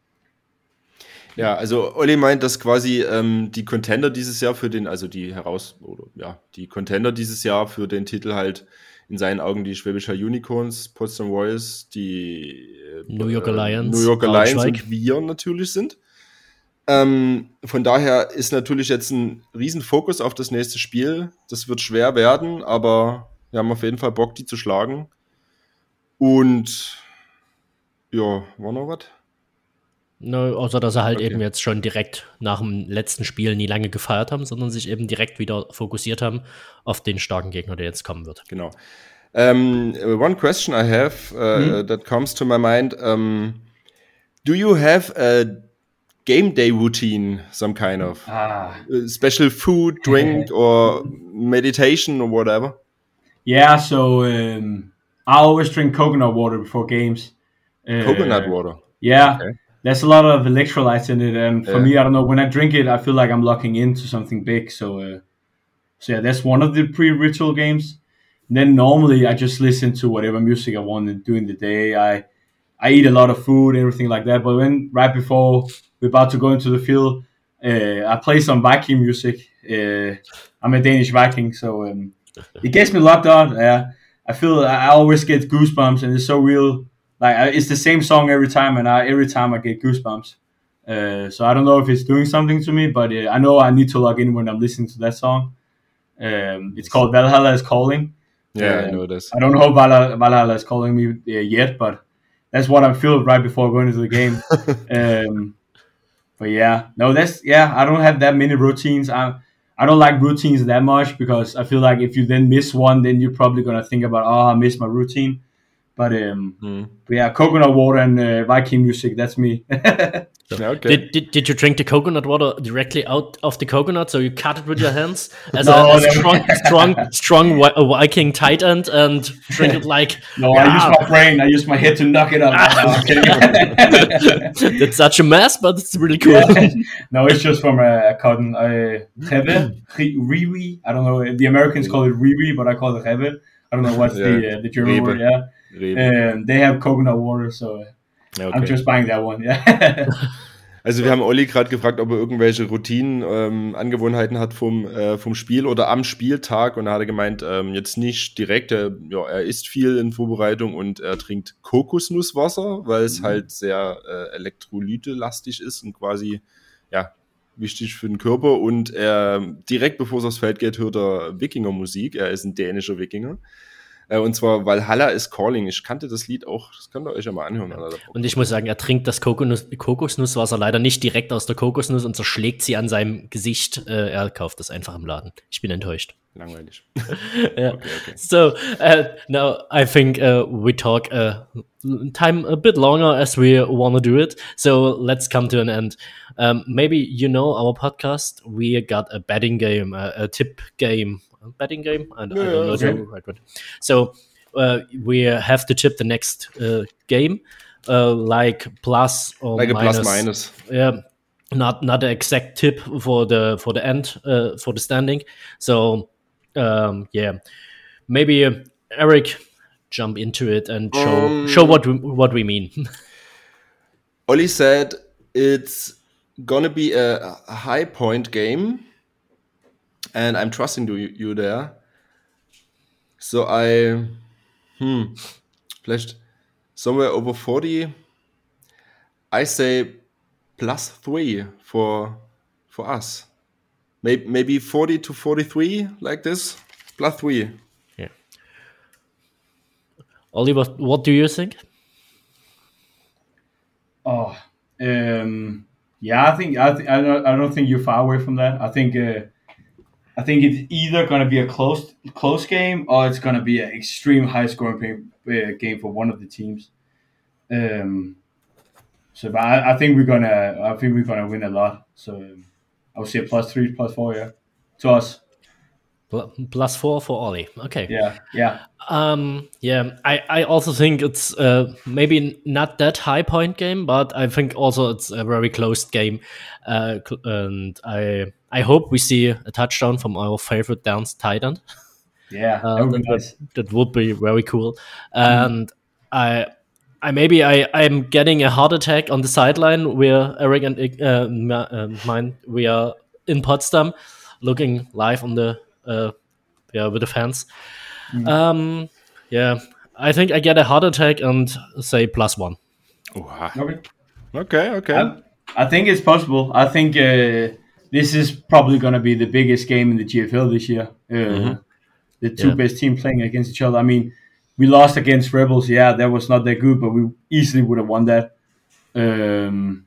Ja, also Olli meint, dass quasi ähm, die Contender dieses Jahr für den, also die heraus, oder ja, die Contender dieses Jahr für den Titel halt in seinen Augen die Schwäbischer Unicorns, Potsdam Royals, die New Yorker Lions, New Yorker Lions Braunschweig. und wir natürlich sind. Ähm, von daher ist natürlich jetzt ein riesen Fokus auf das nächste Spiel. Das wird schwer werden, aber wir haben auf jeden Fall Bock, die zu schlagen. Und ja, war noch was? No, außer dass sie halt Okay. eben jetzt schon direkt nach dem letzten Spiel nie lange gefeiert haben, sondern sich eben direkt wieder fokussiert haben auf den starken Gegner, der jetzt kommen wird. Genau. Um, one question I have uh, Mhm. that comes to my mind. Um, do you have a game day routine, some kind of Ah, uh, special food, drink, or meditation or whatever? yeah. So um, I always drink coconut water before games. Uh, Coconut water. Yeah, Okay. there's a lot of electrolytes in it, and for Yeah. me, I don't know. When I drink it, I feel like I'm locking into something big. So, uh, so yeah, that's one of the pre-ritual games. Then normally I just listen to whatever music I want during the day. I I eat a lot of food, everything like that. But when right before we're about to go into the field, uh, I play some Viking music. Uh, I'm a Danish Viking, so um, it gets me locked on. Yeah, I feel I always get goosebumps, and it's so real. Like I, it's the same song every time, and I, every time I get goosebumps. Uh, so I don't know if it's doing something to me, but uh, I know I need to log in when I'm listening to that song. Um, it's called Valhalla is Calling. Yeah, I Uh, know this. I don't know if Valhalla, Valhalla is calling me uh, yet, but that's what I feel right before going into the game. um, but yeah, no, that's yeah. I don't have that many routines. I I don't like routines that much because I feel like if you then miss one, then you're probably gonna think about, oh, I missed my routine. But um, Hmm. but yeah, coconut water and uh, Viking music. That's me. Yeah, okay. Did, did did you drink the coconut water directly out of the coconut? So you cut it with your hands as No, a, a no. strong, strong, strong wi- a Viking tight end and drink it like. No, I use my brain. I use my head to knock it up. No, I'm kidding. That's such a mess, but it's really cool. No, it's just from a cotton. Uh, reve, riwi. I don't know. The Americans call it riwi, but I call it reve. I don't know what's the Yeah. uh, the German Rebe. word. Yeah, Rebe. um, they have coconut water, so uh, Ja, I'm okay. just buying that one. Yeah. Also wir haben Olli gerade gefragt, ob er irgendwelche Routinen, ähm, Angewohnheiten hat vom, äh, vom Spiel oder am Spieltag, und da hat er gemeint, ähm, jetzt nicht direkt, er, ja, er isst viel in Vorbereitung und er trinkt Kokosnusswasser, weil es halt sehr äh, elektrolytelastig ist und quasi, ja, wichtig für den Körper, und er direkt bevor es aufs Feld geht, hört er Wikingermusik, er ist ein dänischer Wikinger. Und zwar Valhalla is Calling. Ich kannte das Lied auch, das könnt ihr euch ja mal anhören. Und ich muss sagen, er trinkt das Kokosnuss, Kokosnusswasser leider nicht direkt aus der Kokosnuss und zerschlägt sie an seinem Gesicht. Äh, er kauft das einfach im Laden. Ich bin enttäuscht. Langweilig. Yeah. Okay, okay. So uh, now I think uh, we talk uh, time a bit longer as we want to do it. So let's come to an end. Um, maybe you know our podcast. We got a betting game, a, a tip game, a betting game. I, I don't know okay. the right word. So uh, we have to tip the next uh, game, uh, like plus or Like a minus. plus minus. Yeah, not not the exact tip for the for the end uh, for the standing. So um, yeah, maybe uh, Eric jump into it and show Um, show what we, what we mean. Olli said it's gonna be a high point game, and I'm trusting you, you there. So I, hmm, vielleicht somewhere over forty. I say plus three for for us. Maybe maybe forty to forty-three, like this. Plus three. Yeah. Ollie, what, what do you think? Oh, um, yeah. I think I, th- I don't. I don't think you're far away from that. I think. Uh, I think it's either going to be a close close game or it's going to be an extreme high scoring game, uh, game for one of the teams. Um, so, but I, I think we're gonna. I think we're gonna win a lot. So, um, I would say plus three, plus four. Yeah, to us. Pl- Plus four for Ollie. Okay. Yeah, yeah. Um, yeah, I, I also think it's uh, maybe not that high point game, but I think also it's a very close game. Uh, cl- and I I hope we see a touchdown from our favorite Downs tight end. Yeah, Uh, that would that, be nice. would, that would be very cool. And I I maybe I I'm getting a heart attack on the sideline where Eric and uh, ma- uh, mine we are in Potsdam, looking live on the uh, yeah with the fans. Um, Yeah, I think I get a heart attack and say plus one. Oha. Okay. Okay, okay. I, I think it's possible. I think uh, this is probably going to be the biggest game in the G F L this year. Uh, mm-hmm. The two yeah. best teams playing against each other. I mean, we lost against Rebels. Yeah, that was not that good, but we easily would have won that. Um,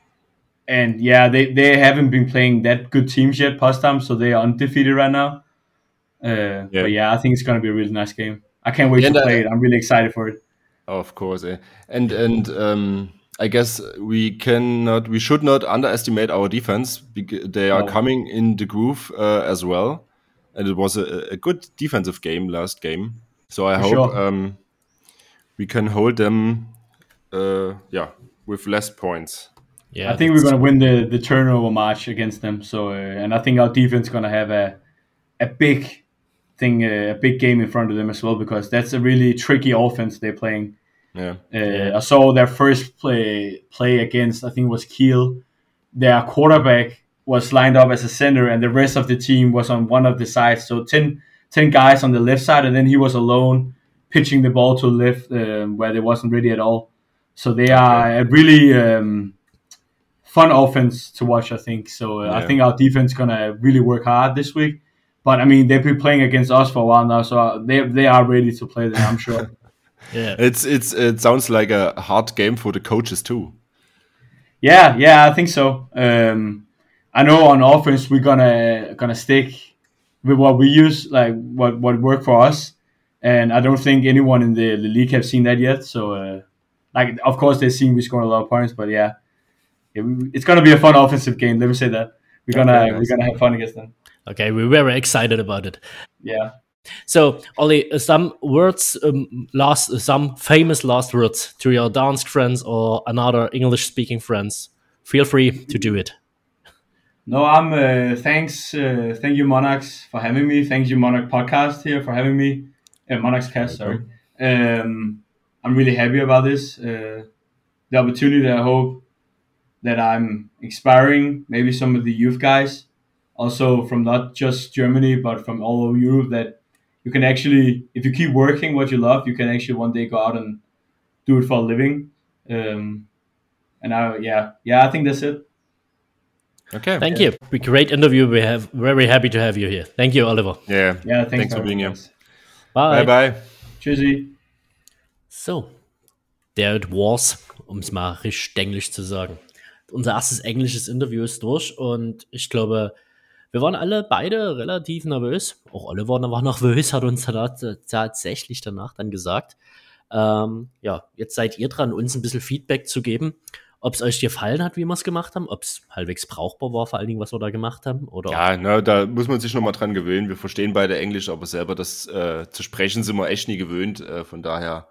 and yeah, they, they haven't been playing that good teams yet, Potsdam, so they are undefeated right now. Uh, yeah. But yeah, I think it's going to be a really nice game. I can't wait yeah, to play it. I'm really excited for it. Of course, eh. and and um, I guess we cannot, we should not underestimate our defense. They are no. coming in the groove uh, as well, and it was a, a good defensive game last game. So I for hope sure. um, we can hold them, uh, yeah, with less points. Yeah, I think we're going to win the, the turnover match against them. So uh, and I think our defense is going to have a a big thing, uh, a big game in front of them as well, because that's a really tricky offense they're playing. Yeah. Uh, yeah. I saw their first play play against, I think it was Kiel. Their quarterback was lined up as a center, and the rest of the team was on one of the sides. So ten, ten guys on the left side, and then he was alone pitching the ball to the left uh, where they wasn't ready at all. So they are a really um, fun offense to watch, I think. So uh, yeah. I think our defense is going to really work hard this week. But, I mean, they've been playing against us for a while now, so they they are ready to play them, I'm sure. Yeah, it's it's it sounds like a hard game for the coaches too. Yeah, yeah, I think so. Um, I know on offense we're gonna gonna stick with what we use, like what what worked for us, and I don't think anyone in the, the league have seen that yet. So, uh, like, of course they've seen we scored a lot of points, but yeah, it, it's gonna be a fun offensive game. Let me say that we're gonna okay, nice. we're gonna have fun against them. Okay, we're very excited about it. Yeah. So, Ollie, some words, um, last, some famous last words to your Dansk friends or another English-speaking friends. Feel free to do it. No, I'm. Uh, thanks, uh, thank you, Monarchs, for having me. Thank you, Monarch Podcast here for having me. Uh, Monarchs Cast, sorry. Um, I'm really happy about this. Uh, the opportunity. I hope that I'm inspiring maybe some of the youth guys, also from not just Germany but from all over Europe, that you can actually, if you keep working what you love, you can actually one day go out and do it for a living. Um, and I, yeah, yeah, I think that's it. Okay. Thank yeah. you. Great interview. We have very happy to have you here. Thank you, Oliver. Yeah. Yeah. Thanks, thanks for being here. Bye. Bye bye. Tschüssi. So, there it was, um es mal richtig englisch zu sagen. Unser erstes englisches Interview ist durch und ich glaube, wir waren alle beide relativ nervös. Auch Oliver war nervös, hat uns tatsächlich danach dann gesagt. Ähm, ja, jetzt seid ihr dran, uns ein bisschen Feedback zu geben, ob es euch gefallen hat, wie wir es gemacht haben, ob es halbwegs brauchbar war, vor allen Dingen, was wir da gemacht haben. Oder ja, na, da muss man sich nochmal dran gewöhnen. Wir verstehen beide Englisch, aber selber das äh, zu sprechen sind wir echt nie gewöhnt. Äh, von daher.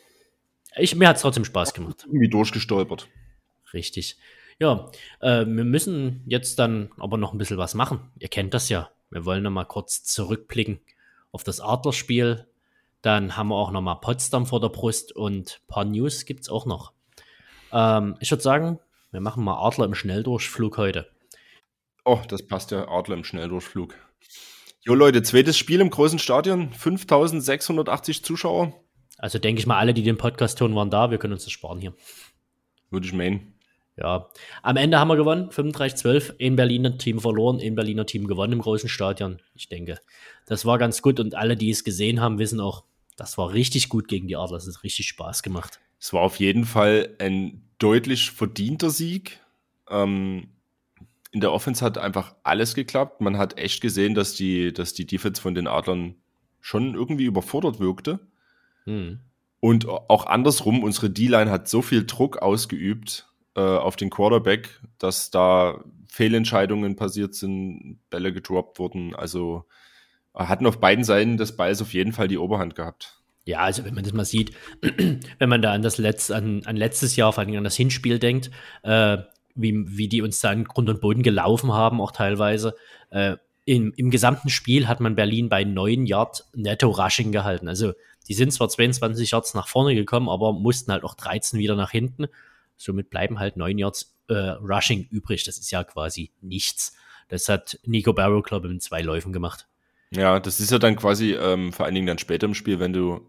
Ich, mir hat es trotzdem Spaß gemacht. Irgendwie durchgestolpert. Richtig. Ja, äh, wir müssen jetzt dann aber noch ein bisschen was machen. Ihr kennt das ja. Wir wollen noch mal kurz zurückblicken auf das Adlerspiel. Dann haben wir auch noch mal Potsdam vor der Brust und ein paar News gibt es auch noch. Ähm, ich würde sagen, wir machen mal Adler im Schnelldurchflug heute. Oh, das passt ja, Adler im Schnelldurchflug. Jo Leute, zweites Spiel im großen Stadion, fünftausendsechshundertachtzig Zuschauer. Also denke ich mal, alle, die den Podcast hören, waren da. Wir können uns das sparen hier. Würde ich meinen. Ja, am Ende haben wir gewonnen, fünfunddreißig zwölf, ein Berliner Team verloren, ein Berliner Team gewonnen im großen Stadion. Ich denke, das war ganz gut und alle, die es gesehen haben, wissen auch, das war richtig gut gegen die Adler, das hat richtig Spaß gemacht. Es war auf jeden Fall ein deutlich verdienter Sieg. Ähm, in der Offense hat einfach alles geklappt. Man hat echt gesehen, dass die, dass die Defense von den Adlern schon irgendwie überfordert wirkte. Hm. Und auch andersrum, unsere D-Line hat so viel Druck ausgeübt auf den Quarterback, dass da Fehlentscheidungen passiert sind, Bälle gedroppt wurden. Also hatten auf beiden Seiten des Balls auf jeden Fall die Oberhand gehabt. Ja, also wenn man das mal sieht, wenn man da an das Letz-, an, an letztes Jahr, vor allem an das Hinspiel denkt, äh, wie, wie die uns da in Grund und Boden gelaufen haben, auch teilweise. Äh, im, Im gesamten Spiel hat man Berlin bei neun Yard netto Rushing gehalten. Also die sind zwar zweiundzwanzig Yards nach vorne gekommen, aber mussten halt auch dreizehn wieder nach hinten. Somit bleiben halt neun Yards äh, Rushing übrig. Das ist ja quasi nichts. Das hat Nico Barrow, glaube ich, in zwei Läufen gemacht. Ja, das ist ja dann quasi ähm, vor allen Dingen dann später im Spiel, wenn du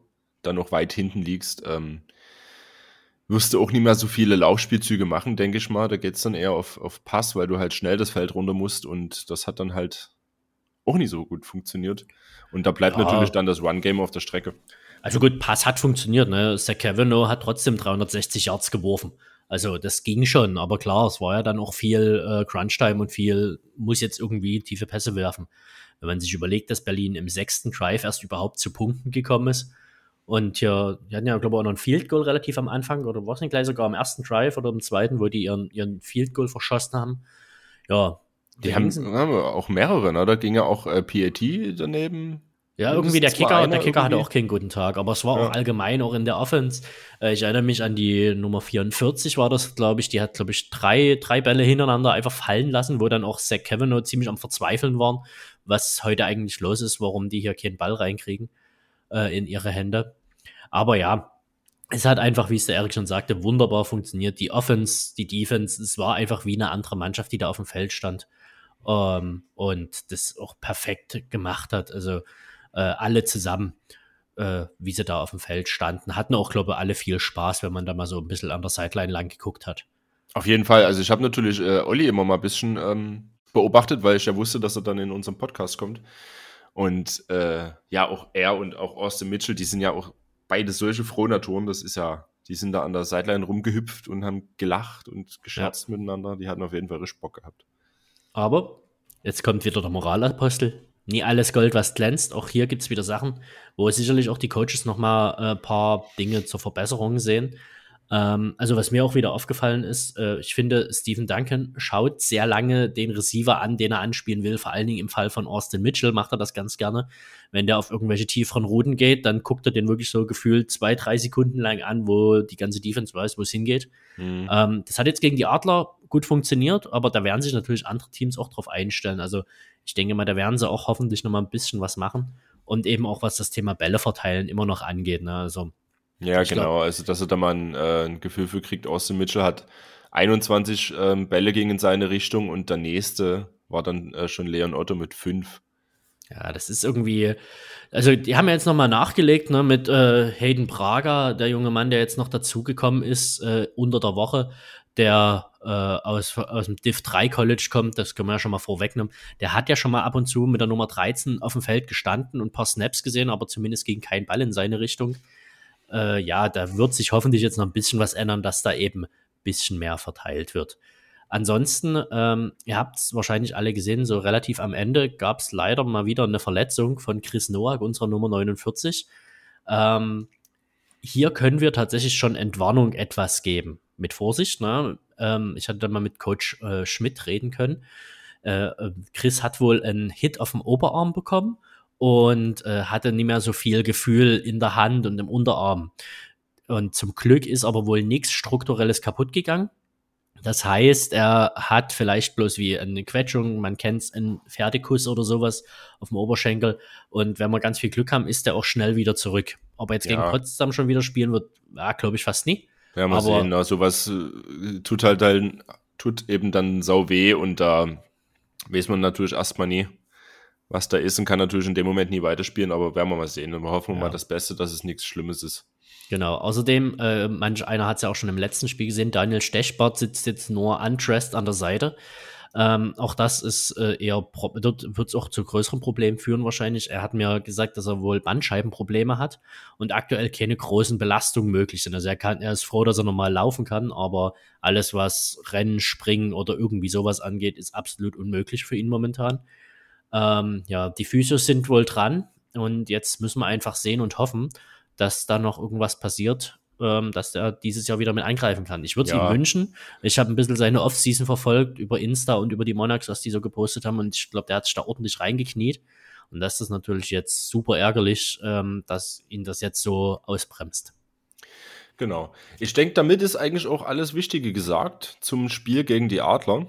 dann noch weit hinten liegst, ähm, wirst du auch nicht mehr so viele Laufspielzüge machen, denke ich mal. Da geht es dann eher auf, auf Pass, weil du halt schnell das Feld runter musst und das hat dann halt auch nicht so gut funktioniert. Und da bleibt Ja. natürlich dann das Run-Game auf der Strecke. Also gut, Pass hat funktioniert, ne? Zach Cavanaugh hat trotzdem dreihundertsechzig Yards geworfen. Also das ging schon, aber klar, es war ja dann auch viel äh, Crunch-Time und viel, muss jetzt irgendwie tiefe Pässe werfen. Wenn man sich überlegt, dass Berlin im sechsten Drive erst überhaupt zu Punkten gekommen ist und hier, die hatten ja, glaube ich, auch noch ein Field Goal relativ am Anfang, oder war es nicht gleich sogar im ersten Drive oder im zweiten, wo die ihren, ihren Field Goal verschossen haben. Ja. Die haben ja, auch mehrere, ne? Da ging ja auch äh, P A T daneben. Ja, irgendwie der Mindestens Kicker, mal der einer Kicker hatte irgendwie. auch keinen guten Tag, aber es war Ja. auch allgemein, auch in der Offense. Äh, ich erinnere mich an die Nummer vierundvierzig war das, glaube ich, die hat, glaube ich, drei, drei Bälle hintereinander einfach fallen lassen, wo dann auch Zach Cavanaugh ziemlich am Verzweifeln waren, was heute eigentlich los ist, warum die hier keinen Ball reinkriegen äh, in ihre Hände. Aber ja, es hat einfach, wie es der Erik schon sagte, wunderbar funktioniert. Die Offense, die Defense, es war einfach wie eine andere Mannschaft, die da auf dem Feld stand. Ähm, und das auch perfekt gemacht hat. Also äh, alle zusammen, äh, wie sie da auf dem Feld standen, hatten auch, glaube ich, alle viel Spaß, wenn man da mal so ein bisschen an der Sideline lang geguckt hat. Auf jeden Fall. Also ich habe natürlich äh, Olli immer mal ein bisschen ähm, beobachtet, weil ich ja wusste, dass er dann in unserem Podcast kommt. Und äh, ja, auch er und auch Austin Mitchell, die sind ja auch beide solche Frohnaturen. Das ist ja, die sind da an der Sideline rumgehüpft und haben gelacht und gescherzt ja. miteinander. Die hatten auf jeden Fall richtig Bock gehabt. Aber jetzt kommt wieder der Moralapostel. Nie alles Gold, was glänzt. Auch hier gibt es wieder Sachen, wo sicherlich auch die Coaches noch mal ein äh, paar Dinge zur Verbesserung sehen. Ähm, also was mir auch wieder aufgefallen ist, äh, ich finde, Stephen Duncan schaut sehr lange den Receiver an, den er anspielen will. Vor allen Dingen im Fall von Austin Mitchell macht er das ganz gerne. Wenn der auf irgendwelche tieferen Routen geht, dann guckt er den wirklich so gefühlt zwei, drei Sekunden lang an, wo die ganze Defense weiß, wo es hingeht. Mhm. Ähm, das hat jetzt gegen die Adler gut funktioniert, aber da werden sich natürlich andere Teams auch drauf einstellen. Also ich denke mal, da werden sie auch hoffentlich noch mal ein bisschen was machen und eben auch, was das Thema Bälle verteilen immer noch angeht. Ne? Also ja, ich genau. glaub, also, dass er da mal ein, äh, ein Gefühl für kriegt. Austin Mitchell hat einundzwanzig ähm, Bälle gingen in seine Richtung und der nächste war dann äh, schon Leon Otto mit fünf. Ja, das ist irgendwie, also die haben ja jetzt nochmal nachgelegt, ne, mit äh, Hayden Prager, der junge Mann, der jetzt noch dazugekommen ist, äh, unter der Woche, der äh, aus, aus dem Div drei College kommt, das können wir ja schon mal vorwegnehmen, der hat ja schon mal ab und zu mit der Nummer dreizehn auf dem Feld gestanden und ein paar Snaps gesehen, aber zumindest ging kein Ball in seine Richtung. Äh, ja, da wird sich hoffentlich jetzt noch ein bisschen was ändern, dass da eben ein bisschen mehr verteilt wird. Ansonsten, ähm, ihr habt es wahrscheinlich alle gesehen, so relativ am Ende gab es leider mal wieder eine Verletzung von Chris Nowak, unserer Nummer neunundvierzig. Ähm, hier können wir tatsächlich schon Entwarnung etwas geben. Mit Vorsicht, ne? Ähm, ich hatte da mal mit Coach äh, Schmidt reden können. Äh, Chris hat wohl einen Hit auf dem Oberarm bekommen und äh, hatte nicht mehr so viel Gefühl in der Hand und im Unterarm. Und zum Glück ist aber wohl nichts Strukturelles kaputt gegangen. Das heißt, er hat vielleicht bloß wie eine Quetschung, man kennt es, einen Pferdekuss oder sowas auf dem Oberschenkel. Und wenn wir ganz viel Glück haben, ist er auch schnell wieder zurück. Ob er jetzt Ja. gegen Potsdam schon wieder spielen wird, ja, glaube ich fast nie. Ja, mal Aber- sehen. Ne? Sowas äh, tut halt dann, tut eben dann sau weh und da weiß man natürlich erstmal nie, was da ist und kann natürlich in dem Moment nie weiterspielen, aber werden wir mal sehen. Und wir hoffen Ja. mal das Beste, dass es nichts Schlimmes ist. Genau, außerdem, äh, manch einer hat es ja auch schon im letzten Spiel gesehen, Daniel Stechbart sitzt jetzt nur undressed an der Seite. Ähm, auch das ist äh, eher, pro- dort wird es auch zu größeren Problemen führen wahrscheinlich. Er hat mir gesagt, dass er wohl Bandscheibenprobleme hat und aktuell keine großen Belastungen möglich sind. Also er kann, er ist froh, dass er normal laufen kann, aber alles, was Rennen, Springen oder irgendwie sowas angeht, ist absolut unmöglich für ihn momentan. Ähm, ja, die Physios sind wohl dran und jetzt müssen wir einfach sehen und hoffen, dass da noch irgendwas passiert, ähm, dass er dieses Jahr wieder mit eingreifen kann. Ich würde es Ja. ihm wünschen. Ich habe ein bisschen seine Offseason verfolgt über Insta und über die Monarchs, was die so gepostet haben und ich glaube, der hat sich da ordentlich reingekniet und das ist natürlich jetzt super ärgerlich, ähm, dass ihn das jetzt so ausbremst. Genau. Ich denke, damit ist eigentlich auch alles Wichtige gesagt zum Spiel gegen die Adler.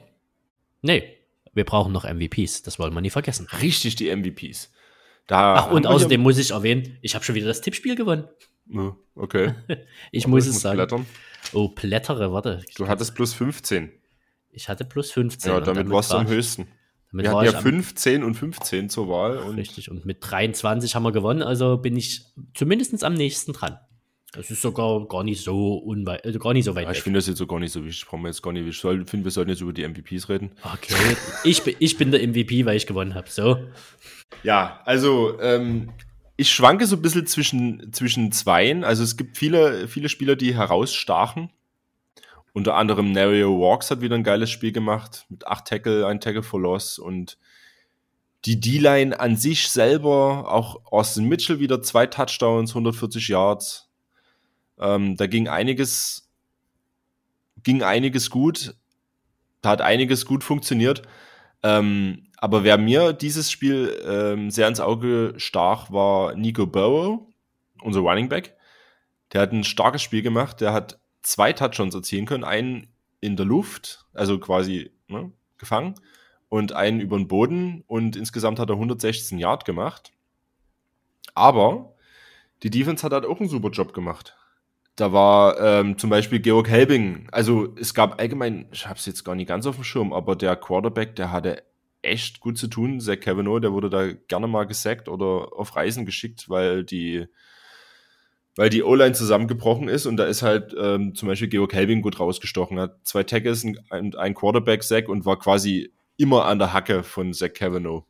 Nee, wir brauchen noch M V Ps, das wollen wir nie vergessen. Richtig die M V Ps. Da Ach, haben und wir außerdem muss ich erwähnen, ich habe schon wieder das Tippspiel gewonnen. Hier, Ja, okay. Ich Aber muss es sagen. blättern. Oh, Plättere, warte. Du hattest plus fünfzehn. Ich hatte plus fünfzehn. Ja, und damit warst du am war- höchsten. Damit Wir war hatten ich ja am- fünfzehn und fünfzehn zur Wahl. Und Richtig, und mit dreiundzwanzig haben wir gewonnen, also bin ich zumindest am nächsten dran. Das ist sogar gar nicht so unweit, also gar nicht so weit ja, ich weg. finde das jetzt so gar nicht so wichtig. Brauchen wir jetzt gar nicht. Ich soll- finde, wir sollten jetzt über die M V Ps reden. Okay, ich, bin- ich bin der M V P, weil ich gewonnen habe. So. Ja, also ähm, ich schwanke so ein bisschen zwischen, zwischen zweien. Also es gibt viele, viele Spieler, die herausstachen. Unter anderem Nario Walks hat wieder ein geiles Spiel gemacht. Mit acht Tackle, ein Tackle for Loss. Und die D-Line an sich selber, auch Austin Mitchell wieder zwei Touchdowns, hundertvierzig Yards. Ähm, da ging einiges, ging einiges gut. Da hat einiges gut funktioniert. Ähm, aber wer mir dieses Spiel ähm, sehr ins Auge stach, war Nico Burrow, unser Running Back. Der hat ein starkes Spiel gemacht. Der hat zwei Touchdowns erzielen können. Einen in der Luft, also quasi ne, gefangen, und einen über den Boden. Und insgesamt hat er hundertsechzehn Yard gemacht. Aber die Defense hat halt auch einen super Job gemacht. Da war ähm, zum Beispiel Georg Helbing. Also es gab allgemein, ich habe es jetzt gar nicht ganz auf dem Schirm, aber der Quarterback, der hatte echt gut zu tun. Zach Cavanaugh, der wurde da gerne mal gesackt oder auf Reisen geschickt, weil die weil die O-Line zusammengebrochen ist und da ist halt ähm, zum Beispiel Georg Helbing gut rausgestochen. Hat zwei Tackles und ein Quarterback-Sack und war quasi immer an der Hacke von Zach Cavanaugh.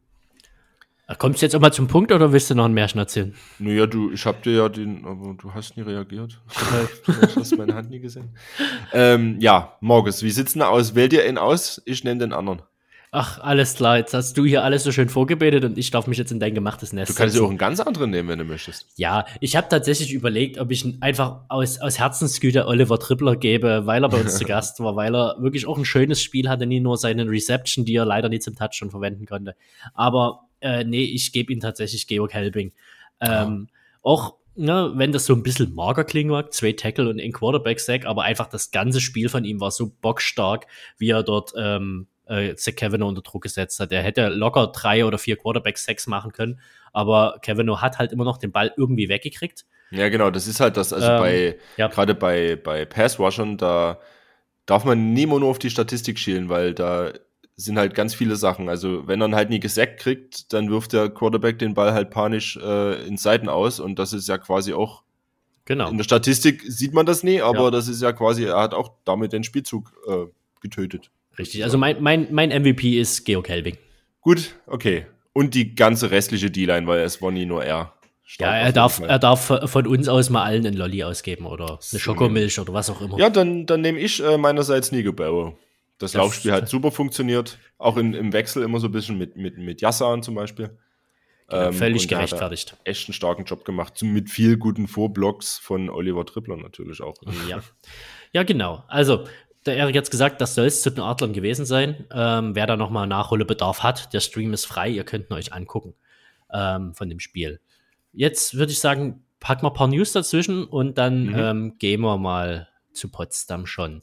Kommst du jetzt auch mal zum Punkt oder willst du noch ein Märchen erzählen? Naja, du, ich hab dir ja den, aber du hast nie reagiert. Vielleicht hast du meine Hand nie gesehen. Ähm, ja, Markus, wie sieht's denn aus? Wähl dir ihn aus, ich nenne den anderen. Ach, alles klar, jetzt hast du hier alles so schön vorgebetet und ich darf mich jetzt in dein gemachtes Nest Du kannst ja setzen. auch einen ganz anderen nehmen, wenn du möchtest. Ja, ich habe tatsächlich überlegt, ob ich ihn einfach aus, aus Herzensgüte Oliver Trippler gebe, weil er bei uns zu Gast war, weil er wirklich auch ein schönes Spiel hatte, nie nur seine Reception, die er leider nie zum Touchdown verwenden konnte. Aber äh, nee, ich gebe ihn tatsächlich Georg Helbing. Ähm, auch ne, wenn das so ein bisschen mager klingen mag, zwei Tackle und ein Quarterback-Sack, aber einfach das ganze Spiel von ihm war so bockstark, wie er dort ähm, äh, Zach Cavanaugh unter Druck gesetzt hat. Er hätte locker drei oder vier Quarterback-Sacks machen können, aber Cavanaugh hat halt immer noch den Ball irgendwie weggekriegt. Ja, genau, das ist halt das, also Ähm, bei, ja. gerade bei, bei Pass-Rushern, da darf man nie immer nur auf die Statistik schielen, weil da sind halt ganz viele Sachen. Also wenn er ihn halt nie gesackt kriegt, dann wirft der Quarterback den Ball halt panisch äh, ins Seiten aus und das ist ja quasi auch, Genau. in der Statistik sieht man das nie, aber Ja. das ist ja quasi, er hat auch damit den Spielzug äh, getötet. Richtig. Also mein, mein, mein M V P ist Georg Helbing. Gut, okay. Und die ganze restliche D-Line, weil es war nie nur er. Stark Ja, auf er jeden darf, Fall. er darf von uns aus mal allen einen Lolli ausgeben oder eine So Schokomilch oder was auch immer. Ja, dann, dann nehme ich äh, meinerseits Nico Barrow. Das Ja, Laufspiel hat super funktioniert. Auch in, im Wechsel immer so ein bisschen mit, mit, mit Yassan zum Beispiel. Genau, völlig und da hat er gerechtfertigt. Echt einen starken Job gemacht. Mit viel guten Vorblocks von Oliver Trippler natürlich auch. Ja. Ja, genau. Also, der Erik hat gesagt, das soll es zu den Adlern gewesen sein. Ähm, wer da nochmal Nachholbedarf hat, der Stream ist frei, ihr könnt ihn euch angucken ähm, von dem Spiel. Jetzt würde ich sagen, packen wir ein paar News dazwischen und dann Mhm. ähm, gehen wir mal zu Potsdam schon.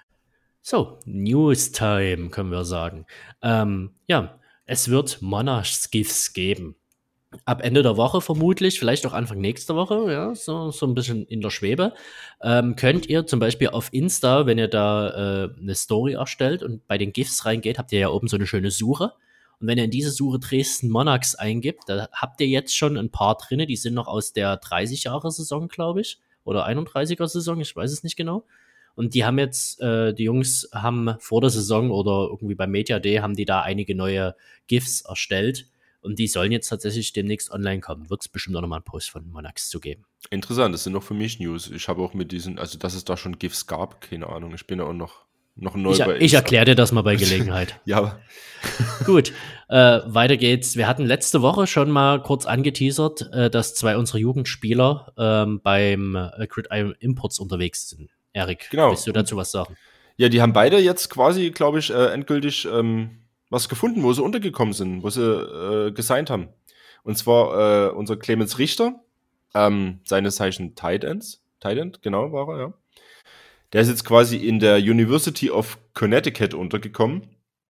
So, News Time, können wir sagen. Ähm, ja, es wird Monarchs-Gifts geben. Ab Ende der Woche vermutlich, vielleicht auch Anfang nächster Woche, ja, so, so ein bisschen in der Schwebe, ähm, könnt ihr zum Beispiel auf Insta, wenn ihr da äh, eine Story erstellt und bei den GIFs reingeht, habt ihr ja oben so eine schöne Suche. Und wenn ihr in diese Suche Dresden Monarchs eingibt, da habt ihr jetzt schon ein paar drinne, die sind noch aus der dreißig-Jahre-Saison, glaube ich, oder einunddreißiger-Saison, ich weiß es nicht genau. Und die haben jetzt, äh, die Jungs haben vor der Saison oder irgendwie beim Media Day haben die da einige neue GIFs erstellt. Und die sollen jetzt tatsächlich demnächst online kommen. Wird es bestimmt auch nochmal einen Post von Monarchs zu geben. Interessant, das sind noch für mich News. Ich habe auch mit diesen, also dass es da schon GIFs gab, keine Ahnung. Ich bin ja auch noch, noch neu Ich, bei ich Insta. erkläre dir das mal bei Gelegenheit. Ja, aber Gut, äh, weiter geht's. Wir hatten letzte Woche schon mal kurz angeteasert, äh, dass zwei unserer Jugendspieler ähm, beim äh, Gridiron Imports unterwegs sind. Erik, Genau. willst du dazu was sagen? ja, die haben beide jetzt quasi, glaube ich, äh, endgültig ähm, was gefunden, wo sie untergekommen sind, wo sie äh, gesigned haben. Und zwar äh, unser Clemens Richter, ähm, seines Zeichen Tight Ends, Tight End, genau war er, ja. Der ist jetzt quasi in der University of Connecticut untergekommen.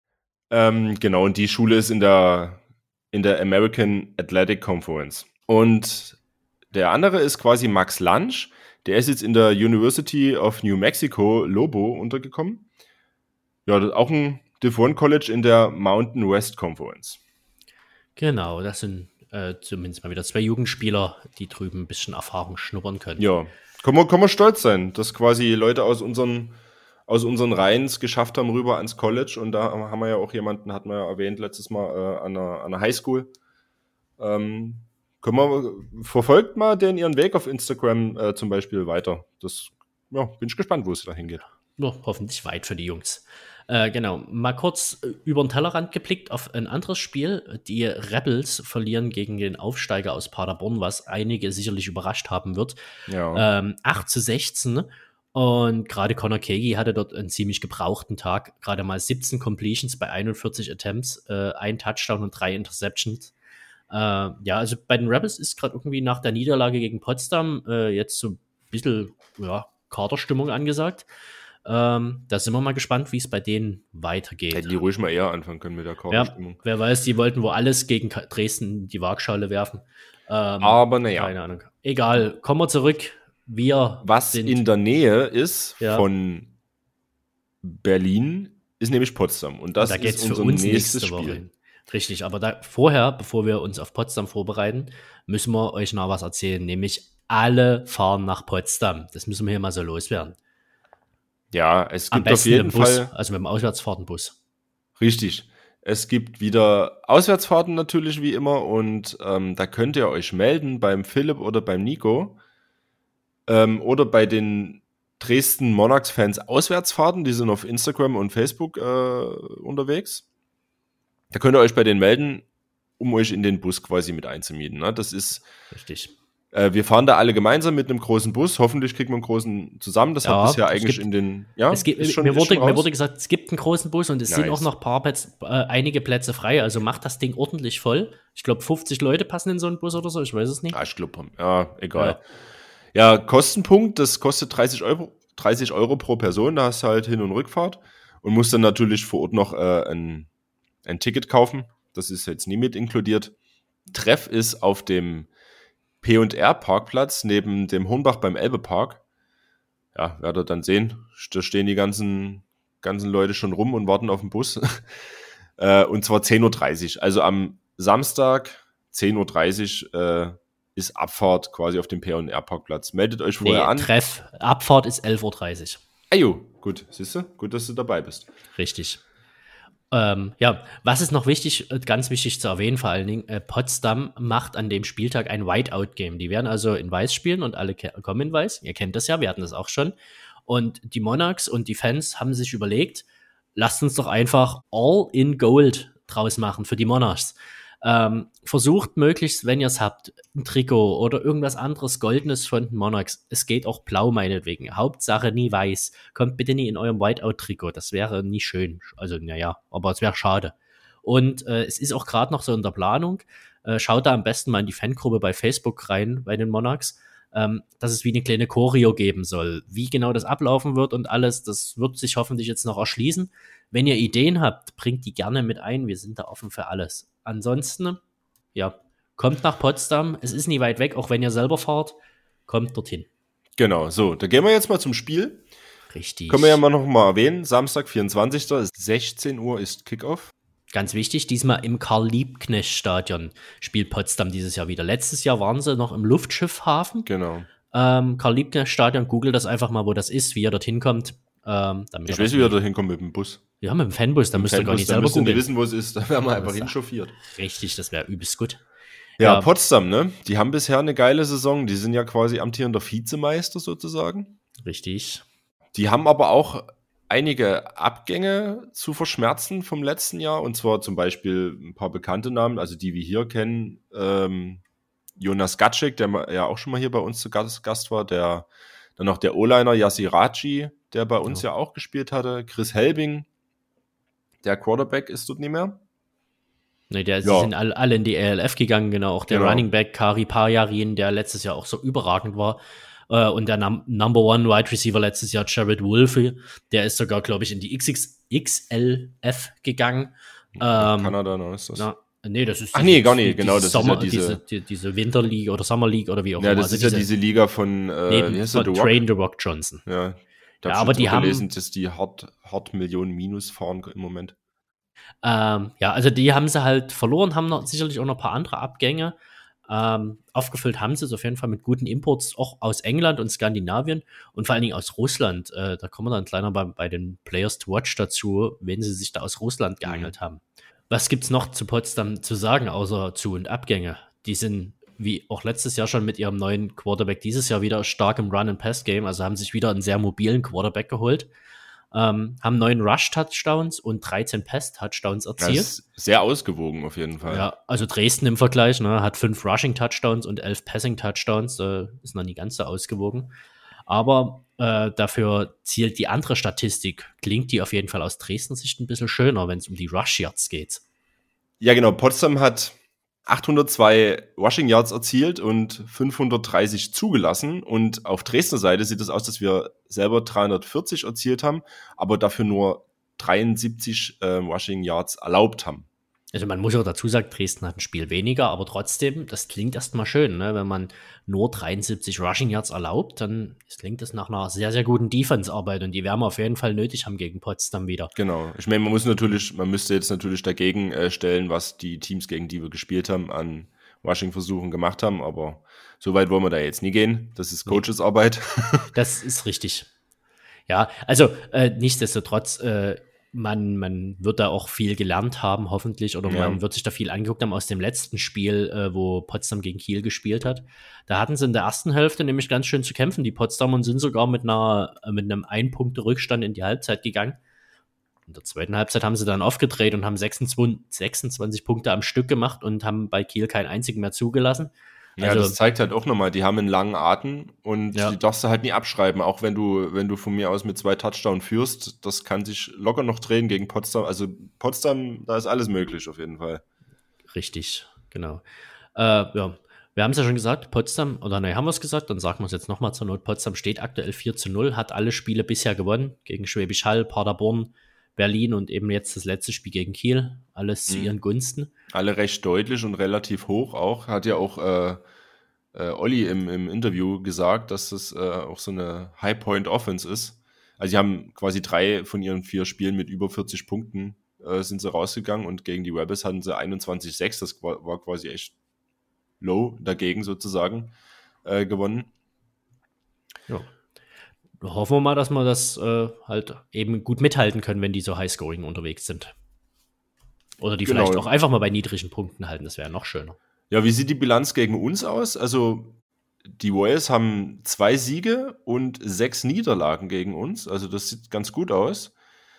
Ähm, genau, und die Schule ist in der, in der American Athletic Conference. Und der andere ist quasi Max Lansch, der ist jetzt in der University of New Mexico, Lobo, untergekommen. Ja, das ist auch ein Div eins College in der Mountain West Conference. Genau, das sind äh, zumindest mal wieder zwei Jugendspieler, die drüben ein bisschen Erfahrung schnuppern können. Ja, können wir, können wir stolz sein, dass quasi Leute aus unseren, aus unseren Reihen es geschafft haben rüber ans College. Und da haben wir ja auch jemanden, hatten wir ja erwähnt letztes Mal, äh, an, einer, an einer Highschool. Ähm, können wir, verfolgt mal den ihren Weg auf Instagram äh, zum Beispiel weiter. Das, ja, bin ich gespannt, wo es da hingeht. Ja, hoffentlich weit für die Jungs. Äh, genau, mal kurz äh, über den Tellerrand geblickt auf ein anderes Spiel. Die Rebels verlieren gegen den Aufsteiger aus Paderborn, was einige sicherlich überrascht haben wird. Ja. Ähm, acht zu sechzehn. Und gerade Connor Kegi hatte dort einen ziemlich gebrauchten Tag. Gerade mal siebzehn Completions bei einundvierzig Attempts, äh, ein Touchdown und drei Interceptions. Äh, ja, also bei den Rebels ist gerade irgendwie nach der Niederlage gegen Potsdam äh, jetzt so ein bisschen ja, Kaderstimmung angesagt. Ähm, da sind wir mal gespannt, wie es bei denen weitergeht. Hätten die ruhig mal eher anfangen können mit der Ja, Kaderstimmung. wer weiß, die wollten wohl alles gegen Ka- Dresden in die Waagschale werfen. Ähm, Aber naja. Keine Ahnung. Egal, kommen wir zurück. Wir Was sind in der Nähe ist Ja. von Berlin, ist nämlich Potsdam. Und das da geht's ist für unser uns nächstes nächste Woche Spiel. hin. Richtig, aber da, vorher, bevor wir uns auf Potsdam vorbereiten, müssen wir euch noch was erzählen, nämlich alle fahren nach Potsdam. Das müssen wir hier mal so loswerden. Ja, es Am gibt auf besten jeden mit dem Bus, Fall. also mit dem Auswärtsfahrtenbus. Richtig. Es gibt wieder Auswärtsfahrten natürlich wie immer und ähm, da könnt ihr euch melden beim Philipp oder beim Nico ähm, oder bei den Dresden Monarchs-Fans Auswärtsfahrten, die sind auf Instagram und Facebook äh, unterwegs. Da könnt ihr euch bei denen melden, um euch in den Bus quasi mit einzumieten. Ne? Das ist, Richtig. äh, wir fahren da alle gemeinsam mit einem großen Bus. Hoffentlich kriegen wir einen großen zusammen. Das Ja, hat bisher es eigentlich gibt- in den, ja, Es gibt, ist schon, mir, ist wurde, schon mir raus. wurde gesagt, es gibt einen großen Bus und es sind Nice. auch noch paar Plätze, äh, einige Plätze frei. Also macht das Ding ordentlich voll. Ich glaube, fünfzig Leute passen in so einen Bus oder so. Ich weiß es nicht. Ja, ich glaube, ja, egal. Ja. Kostenpunkt, das kostet dreißig Euro, dreißig Euro pro Person, da hast du halt Hin- und Rückfahrt und musst dann natürlich vor Ort noch äh, ein, ein Ticket kaufen. Das ist jetzt nie mit inkludiert. Treff ist auf dem P und R Parkplatz neben dem Hornbach beim Elbe-Park. Ja, werdet ihr dann sehen. Da stehen die ganzen, ganzen Leute schon rum und warten auf den Bus. äh, und zwar zehn Uhr dreißig. Also am Samstag zehn Uhr dreißig äh, ist Abfahrt quasi auf dem P und R Parkplatz. Meldet euch vorher Nee, an. Treff. Abfahrt ist elf Uhr dreißig. Ajo, gut, siehst du? Gut, dass du dabei bist. Richtig. Ähm, ja, was ist noch wichtig, äh, ganz wichtig zu erwähnen, vor allen Dingen, äh, Potsdam macht an dem Spieltag ein Whiteout-Game. Die werden also in Weiß spielen und alle ke- kommen in Weiß. Ihr kennt das ja, wir hatten das auch schon. Und die Monarchs und die Fans haben sich überlegt, lasst uns doch einfach All in Gold draus machen für die Monarchs. Ähm, versucht möglichst, wenn ihr es habt, ein Trikot oder irgendwas anderes Goldenes von den Monarchs. Es geht auch blau meinetwegen. Hauptsache nie weiß. Kommt bitte nie in eurem Whiteout-Trikot. Das wäre nie schön. Also, naja, aber es wäre schade. Und äh, es ist auch gerade noch so in der Planung. Äh, schaut da am besten mal in die Fangruppe bei Facebook rein, bei den Monarchs, ähm, dass es wie eine kleine Choreo geben soll. Wie genau das ablaufen wird und alles, das wird sich hoffentlich jetzt noch erschließen. Wenn ihr Ideen habt, bringt die gerne mit ein. Wir sind da offen für alles. Ansonsten, ja, kommt nach Potsdam. Es ist nie weit weg, auch wenn ihr selber fahrt. Kommt dorthin. Genau, so, da gehen wir jetzt mal zum Spiel. Richtig. Können wir ja mal noch mal erwähnen. Samstag, vierundzwanzigster sechzehn Uhr ist Kickoff. Ganz wichtig, diesmal im Karl-Liebknecht-Stadion spielt Potsdam dieses Jahr wieder. Letztes Jahr waren sie noch im Luftschiffhafen. Genau. Ähm, Karl-Liebknecht-Stadion, googelt das einfach mal, wo das ist, wie ihr dorthin kommt. Ähm, damit Ich ihr weiß, das- wie wir da hinkommen mit dem Bus. Ja, mit dem Fanbus, da müsst ihr gar nicht da selber müsst ihr nicht googeln. wissen, wo es ist. Da werden wir einfach Das ist- hinchauffiert. Richtig, das wäre übelst gut. Ja, Ja. Potsdam, ne? Die haben bisher eine geile Saison. Die sind ja quasi amtierender Vizemeister sozusagen. Richtig. Die haben aber auch einige Abgänge zu verschmerzen vom letzten Jahr. Und zwar zum Beispiel ein paar bekannte Namen, also die wir hier kennen. Ähm, Jonas Gatschik, der ma- ja auch schon mal hier bei uns zu Gast, Gast war. Der, dann noch der O-Liner Yassir Raji, der bei uns ja. ja auch gespielt hatte. Chris Helbing, der Quarterback, ist dort nicht mehr. Ne, der, sie Ja. sind alle, alle in die A L F gegangen, genau. Auch der Genau. Running Back Kari Pajarin, der letztes Jahr auch so überragend war. Äh, und der Num- Number One Wide Receiver letztes Jahr, Jared Wolfe, der ist sogar, glaube ich, in die X X X L F gegangen. Ähm, Kanada, ne, ist das. na, nee, das ist Ach nee, gar nicht, die- genau, das ist ja Sommer, diese- diese, die, diese Winter League oder Summer League oder wie auch Ja, immer. das ist ja diese Liga von, äh, neben, wie heißt der, von The Rock? Train the Rock Johnson. Ja, ich hab Ja, schon aber die auch haben- gelesen, dass die hart, hart Millionen Minus fahren im Moment. Ähm, ja, also die haben sie halt verloren, haben noch, sicherlich auch noch ein paar andere Abgänge. Ähm, aufgefüllt haben sie es auf jeden Fall mit guten Imports, auch aus England und Skandinavien und vor allen Dingen aus Russland. Äh, da kommen wir dann kleiner bei, bei den Players to Watch dazu, wenn sie sich da aus Russland geangelt mhm. haben. Was gibt's noch zu Potsdam zu sagen, außer Zu- und Abgänge? Die sind, wie auch letztes Jahr schon mit ihrem neuen Quarterback, dieses Jahr wieder stark im Run-and-Pass-Game, also haben sich wieder einen sehr mobilen Quarterback geholt. Ähm, haben neun Rush-Touchdowns und dreizehn Pass-Touchdowns erzielt. Das ist sehr ausgewogen auf jeden Fall. Ja, also Dresden im Vergleich, ne, hat fünf Rushing-Touchdowns und elf Passing-Touchdowns, äh, ist noch nicht ganz so ausgewogen. Aber äh, dafür zielt die andere Statistik, klingt die auf jeden Fall aus Dresdens Sicht ein bisschen schöner, wenn es um die Rush-Yards geht. Ja, genau. Potsdam hat achthundertzwei Rushing Yards erzielt und fünfhundertdreißig zugelassen. Und auf Dresdner Seite sieht es aus, dass wir selber dreihundertvierzig erzielt haben, aber dafür nur dreiundsiebzig äh, Rushing Yards erlaubt haben. Also man muss auch dazu sagen, Dresden hat ein Spiel weniger, aber trotzdem, das klingt erstmal schön, ne? Wenn man nur dreiundsiebzig Rushing Yards erlaubt, dann klingt das nach einer sehr, sehr guten Defense-Arbeit und die werden wir auf jeden Fall nötig haben gegen Potsdam wieder. Genau. Ich meine, man muss natürlich, man müsste jetzt natürlich dagegen äh, stellen, was die Teams, gegen die wir gespielt haben, an Rushing-Versuchen gemacht haben, aber so weit wollen wir da jetzt nie gehen. Das ist Coaches Arbeit. Das ist richtig. Ja, also äh, nichtsdestotrotz, äh, Man, man wird da auch viel gelernt haben, hoffentlich, oder ja. man wird sich da viel angeguckt haben aus dem letzten Spiel, äh, wo Potsdam gegen Kiel gespielt hat. Da hatten sie in der ersten Hälfte nämlich ganz schön zu kämpfen, die Potsdamer, und sind sogar mit einer mit einem Ein-Punkte-Rückstand in die Halbzeit gegangen. In der zweiten Halbzeit haben sie dann aufgedreht und haben sechsundzwanzig, sechsundzwanzig Punkte am Stück gemacht und haben bei Kiel keinen einzigen mehr zugelassen. Ja, also, das zeigt halt auch nochmal, die haben einen langen Atem und ja. die darfst du halt nie abschreiben, auch wenn du, wenn du von mir aus mit zwei Touchdowns führst, das kann sich locker noch drehen gegen Potsdam. Also Potsdam, da ist alles möglich auf jeden Fall. Richtig, genau. Äh, ja, wir haben es ja schon gesagt, Potsdam, oder nein, haben wir es gesagt, dann sagen wir es jetzt nochmal zur Not, Potsdam steht aktuell vier zu null, hat alle Spiele bisher gewonnen, gegen Schwäbisch Hall, Paderborn, Berlin und eben jetzt das letzte Spiel gegen Kiel, alles mhm. zu ihren Gunsten. Alle recht deutlich und relativ hoch auch, hat ja auch äh, äh, Olli im, im Interview gesagt, dass das äh, auch so eine High-Point-Offense ist. Also sie haben quasi drei von ihren vier Spielen mit über vierzig Punkten äh, sind sie rausgegangen und gegen die Rebels hatten sie einundzwanzig sechs, das war quasi echt low dagegen sozusagen äh, gewonnen. Ja. Hoffen wir mal, dass wir das äh, halt eben gut mithalten können, wenn die so Highscoring unterwegs sind. Oder die genau. vielleicht auch einfach mal bei niedrigen Punkten halten, das wäre noch schöner. Ja, wie sieht die Bilanz gegen uns aus? Also die Warriors haben zwei Siege und sechs Niederlagen gegen uns, also das sieht ganz gut aus.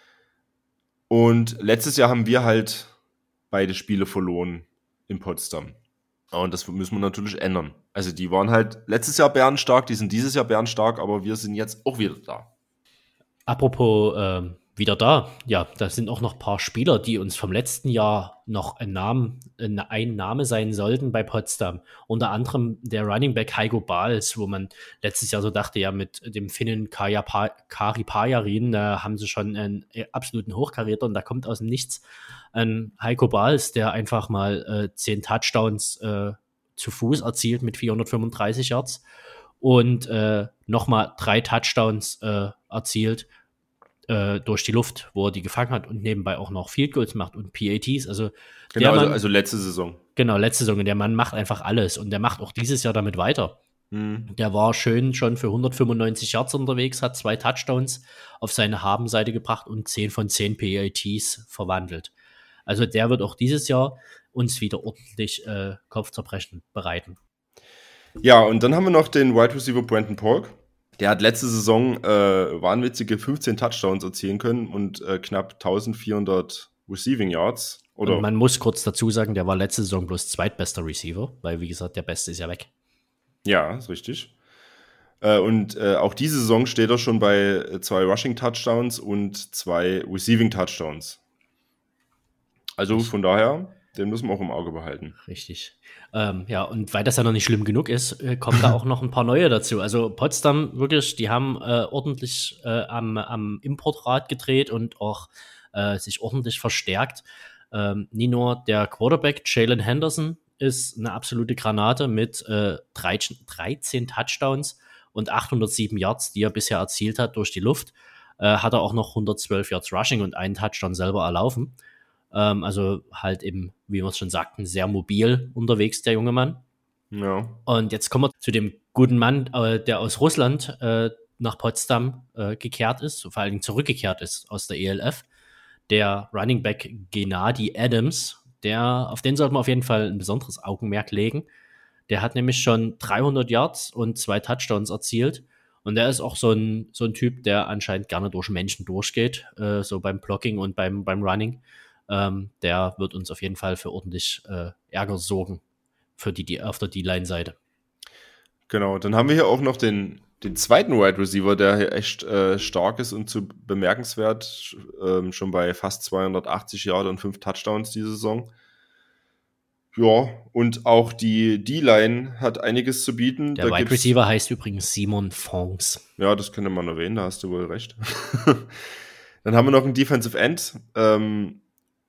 Und letztes Jahr haben wir halt beide Spiele verloren in Potsdam. Und das müssen wir natürlich ändern. Also die waren halt letztes Jahr bärenstark, die sind dieses Jahr bärenstark, aber wir sind jetzt auch wieder da. Apropos ähm, wieder da, ja, da sind auch noch ein paar Spieler, die uns vom letzten Jahr noch ein Name, ein Name sein sollten bei Potsdam. Unter anderem der Running Back Heiko Bahls, wo man letztes Jahr so dachte, ja, mit dem Finnen Kari Pajarin, da haben sie schon einen absoluten Hochkaräter und da kommt aus dem Nichts ein Heiko Bahls, der einfach mal äh, zehn Touchdowns äh, zu Fuß erzielt mit vierhundertfünfunddreißig Yards und äh, nochmal drei Touchdowns äh, erzielt äh, durch die Luft, wo er die gefangen hat und nebenbei auch noch Field Goals macht und P A Ts. Also genau, Mann, also, also letzte Saison. Genau, letzte Saison. Und der Mann macht einfach alles und der macht auch dieses Jahr damit weiter. Mhm. Der war schön schon für hundertfünfundneunzig Yards unterwegs, hat zwei Touchdowns auf seine Habenseite gebracht und zehn von zehn P A Ts verwandelt. Also der wird auch dieses Jahr uns wieder ordentlich äh, Kopfzerbrechen bereiten. Ja, und dann haben wir noch den Wide Receiver Brandon Polk. Der hat letzte Saison äh, wahnwitzige fünfzehn Touchdowns erzielen können und äh, knapp eintausendvierhundert Receiving Yards. Oder? Und man muss kurz dazu sagen, der war letzte Saison bloß zweitbester Receiver, weil wie gesagt, der Beste ist ja weg. Ja, ist richtig. Äh, und äh, auch diese Saison steht er schon bei zwei Rushing Touchdowns und zwei Receiving Touchdowns. Also von daher, den müssen wir auch im Auge behalten. Richtig. Ähm, ja, und weil das ja noch nicht schlimm genug ist, äh, kommen da auch noch ein paar neue dazu. Also Potsdam, wirklich, die haben äh, ordentlich äh, am, am Importrad gedreht und auch äh, sich ordentlich verstärkt. Ähm, nicht nur der Quarterback Jalen Henderson ist eine absolute Granate mit äh, dreizehn, dreizehn Touchdowns und achthundertsieben Yards, die er bisher erzielt hat durch die Luft. Äh, hat er auch noch hundertzwölf Yards Rushing und einen Touchdown selber erlaufen. Ähm, also halt eben, wie wir es schon sagten, sehr mobil unterwegs, der junge Mann. Ja. Und jetzt kommen wir zu dem guten Mann, äh, der aus Russland äh, nach Potsdam äh, gekehrt ist, vor allen Dingen zurückgekehrt ist aus der E L F. Der Running Back Gennady Adams, der, auf den sollte man auf jeden Fall ein besonderes Augenmerk legen. Der hat nämlich schon dreihundert Yards und zwei Touchdowns erzielt. Und der ist auch so ein, so ein Typ, der anscheinend gerne durch Menschen durchgeht, äh, so beim Blocking und beim, beim Running. Ähm, der wird uns auf jeden Fall für ordentlich äh, Ärger sorgen für die, die auf der D-Line-Seite. Genau, dann haben wir hier auch noch den, den zweiten Wide Receiver, der hier echt äh, stark ist und zu bemerkenswert, ähm, schon bei fast zweihundertachtzig Yards und fünf Touchdowns diese Saison. Ja, und auch die D-Line hat einiges zu bieten. Der da Wide Receiver heißt übrigens Simon Fonks. Ja, das könnte man erwähnen, da hast du wohl recht. Dann haben wir noch einen Defensive End. Ähm,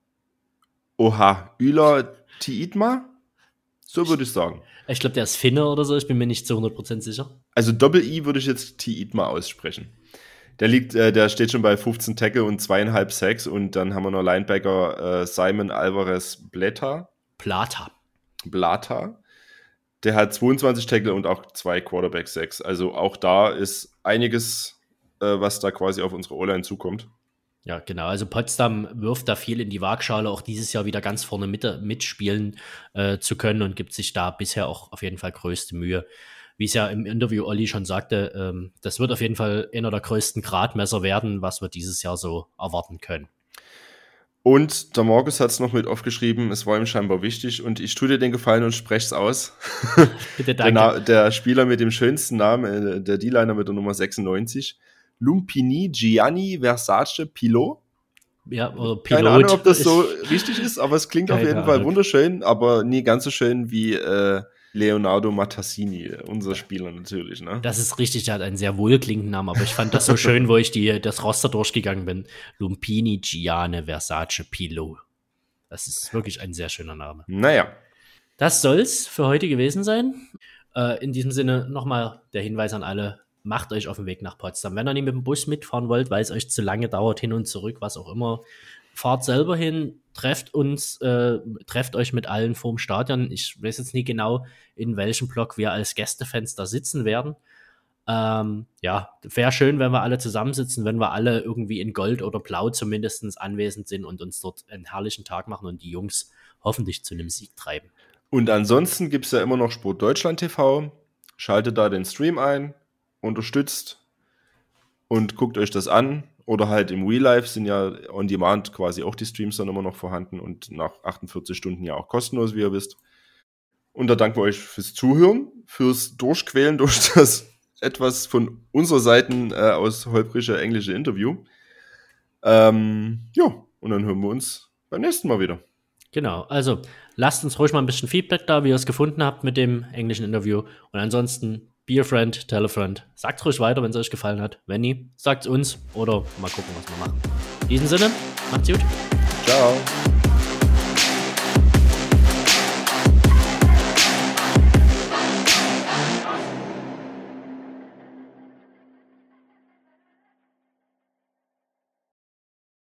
Oha, Üla Tiitma? So würde ich sagen. Ich glaube, der ist Finne oder so, ich bin mir nicht zu hundert Prozent sicher. Also Doppel-I würde ich jetzt Tiitma aussprechen. Der liegt, äh, der steht schon bei fünfzehn Tackle und zweieinhalb Sacks und dann haben wir noch Linebacker äh, Simon Alvarez Bleta. Plata. Blata. Der hat zweiundzwanzig Tackle und auch zwei Quarterback-Sacks. Also auch da ist einiges, äh, was da quasi auf unsere O-Line zukommt. Ja, genau. Also Potsdam wirft da viel in die Waagschale, auch dieses Jahr wieder ganz vorne mit, mitspielen äh, zu können und gibt sich da bisher auch auf jeden Fall größte Mühe. Wie es ja im Interview Olli schon sagte, ähm, das wird auf jeden Fall einer der größten Gradmesser werden, was wir dieses Jahr so erwarten können. Und der Markus hat es noch mit aufgeschrieben, es war ihm scheinbar wichtig und ich tue dir den Gefallen und spreche es aus. Bitte, danke. Der, der Spieler mit dem schönsten Namen, äh, der D-Liner mit der Nummer sechsundneunzig, Lumpini Gianni Versace Pilot. Ja, oder Pilot. Keine Ahnung, ob das so richtig ist, aber es klingt Keine auf jeden Ahnung. Fall wunderschön, aber nie ganz so schön wie äh, Leonardo Matassini, unser Spieler natürlich. Ne? Das ist richtig, der hat einen sehr wohlklingenden Namen, aber ich fand das so schön, wo ich die, das Roster durchgegangen bin. Lumpini Gianni Versace Pilot. Das ist wirklich ein sehr schöner Name. Naja. Das soll's für heute gewesen sein. Äh, in diesem Sinne nochmal der Hinweis an alle, macht euch auf den Weg nach Potsdam. Wenn ihr nicht mit dem Bus mitfahren wollt, weil es euch zu lange dauert, hin und zurück, was auch immer, fahrt selber hin, trefft uns, äh, trefft euch mit allen vorm Stadion. Ich weiß jetzt nie genau, in welchem Block wir als Gästefans da sitzen werden. Ähm, ja, wäre schön, wenn wir alle zusammensitzen, wenn wir alle irgendwie in Gold oder Blau zumindest anwesend sind und uns dort einen herrlichen Tag machen und die Jungs hoffentlich zu einem Sieg treiben. Und ansonsten gibt es ja immer noch Sport Deutschland T V. Schaltet da den Stream ein, unterstützt und guckt euch das an. Oder halt im Real Life sind ja on demand quasi auch die Streams dann immer noch vorhanden und nach achtundvierzig Stunden ja auch kostenlos, wie ihr wisst. Und da danken wir euch fürs Zuhören, fürs Durchquälen durch das etwas von unserer Seite äh, aus holprige englische Interview. Ähm, ja, und dann hören wir uns beim nächsten Mal wieder. Genau, also lasst uns ruhig mal ein bisschen Feedback da, wie ihr es gefunden habt mit dem englischen Interview. Und ansonsten, be a friend, tell a friend. Sagt's ruhig weiter, wenn es euch gefallen hat. Wenn nie, sagt's uns oder mal gucken, was wir machen. In diesem Sinne, macht's gut. Ciao.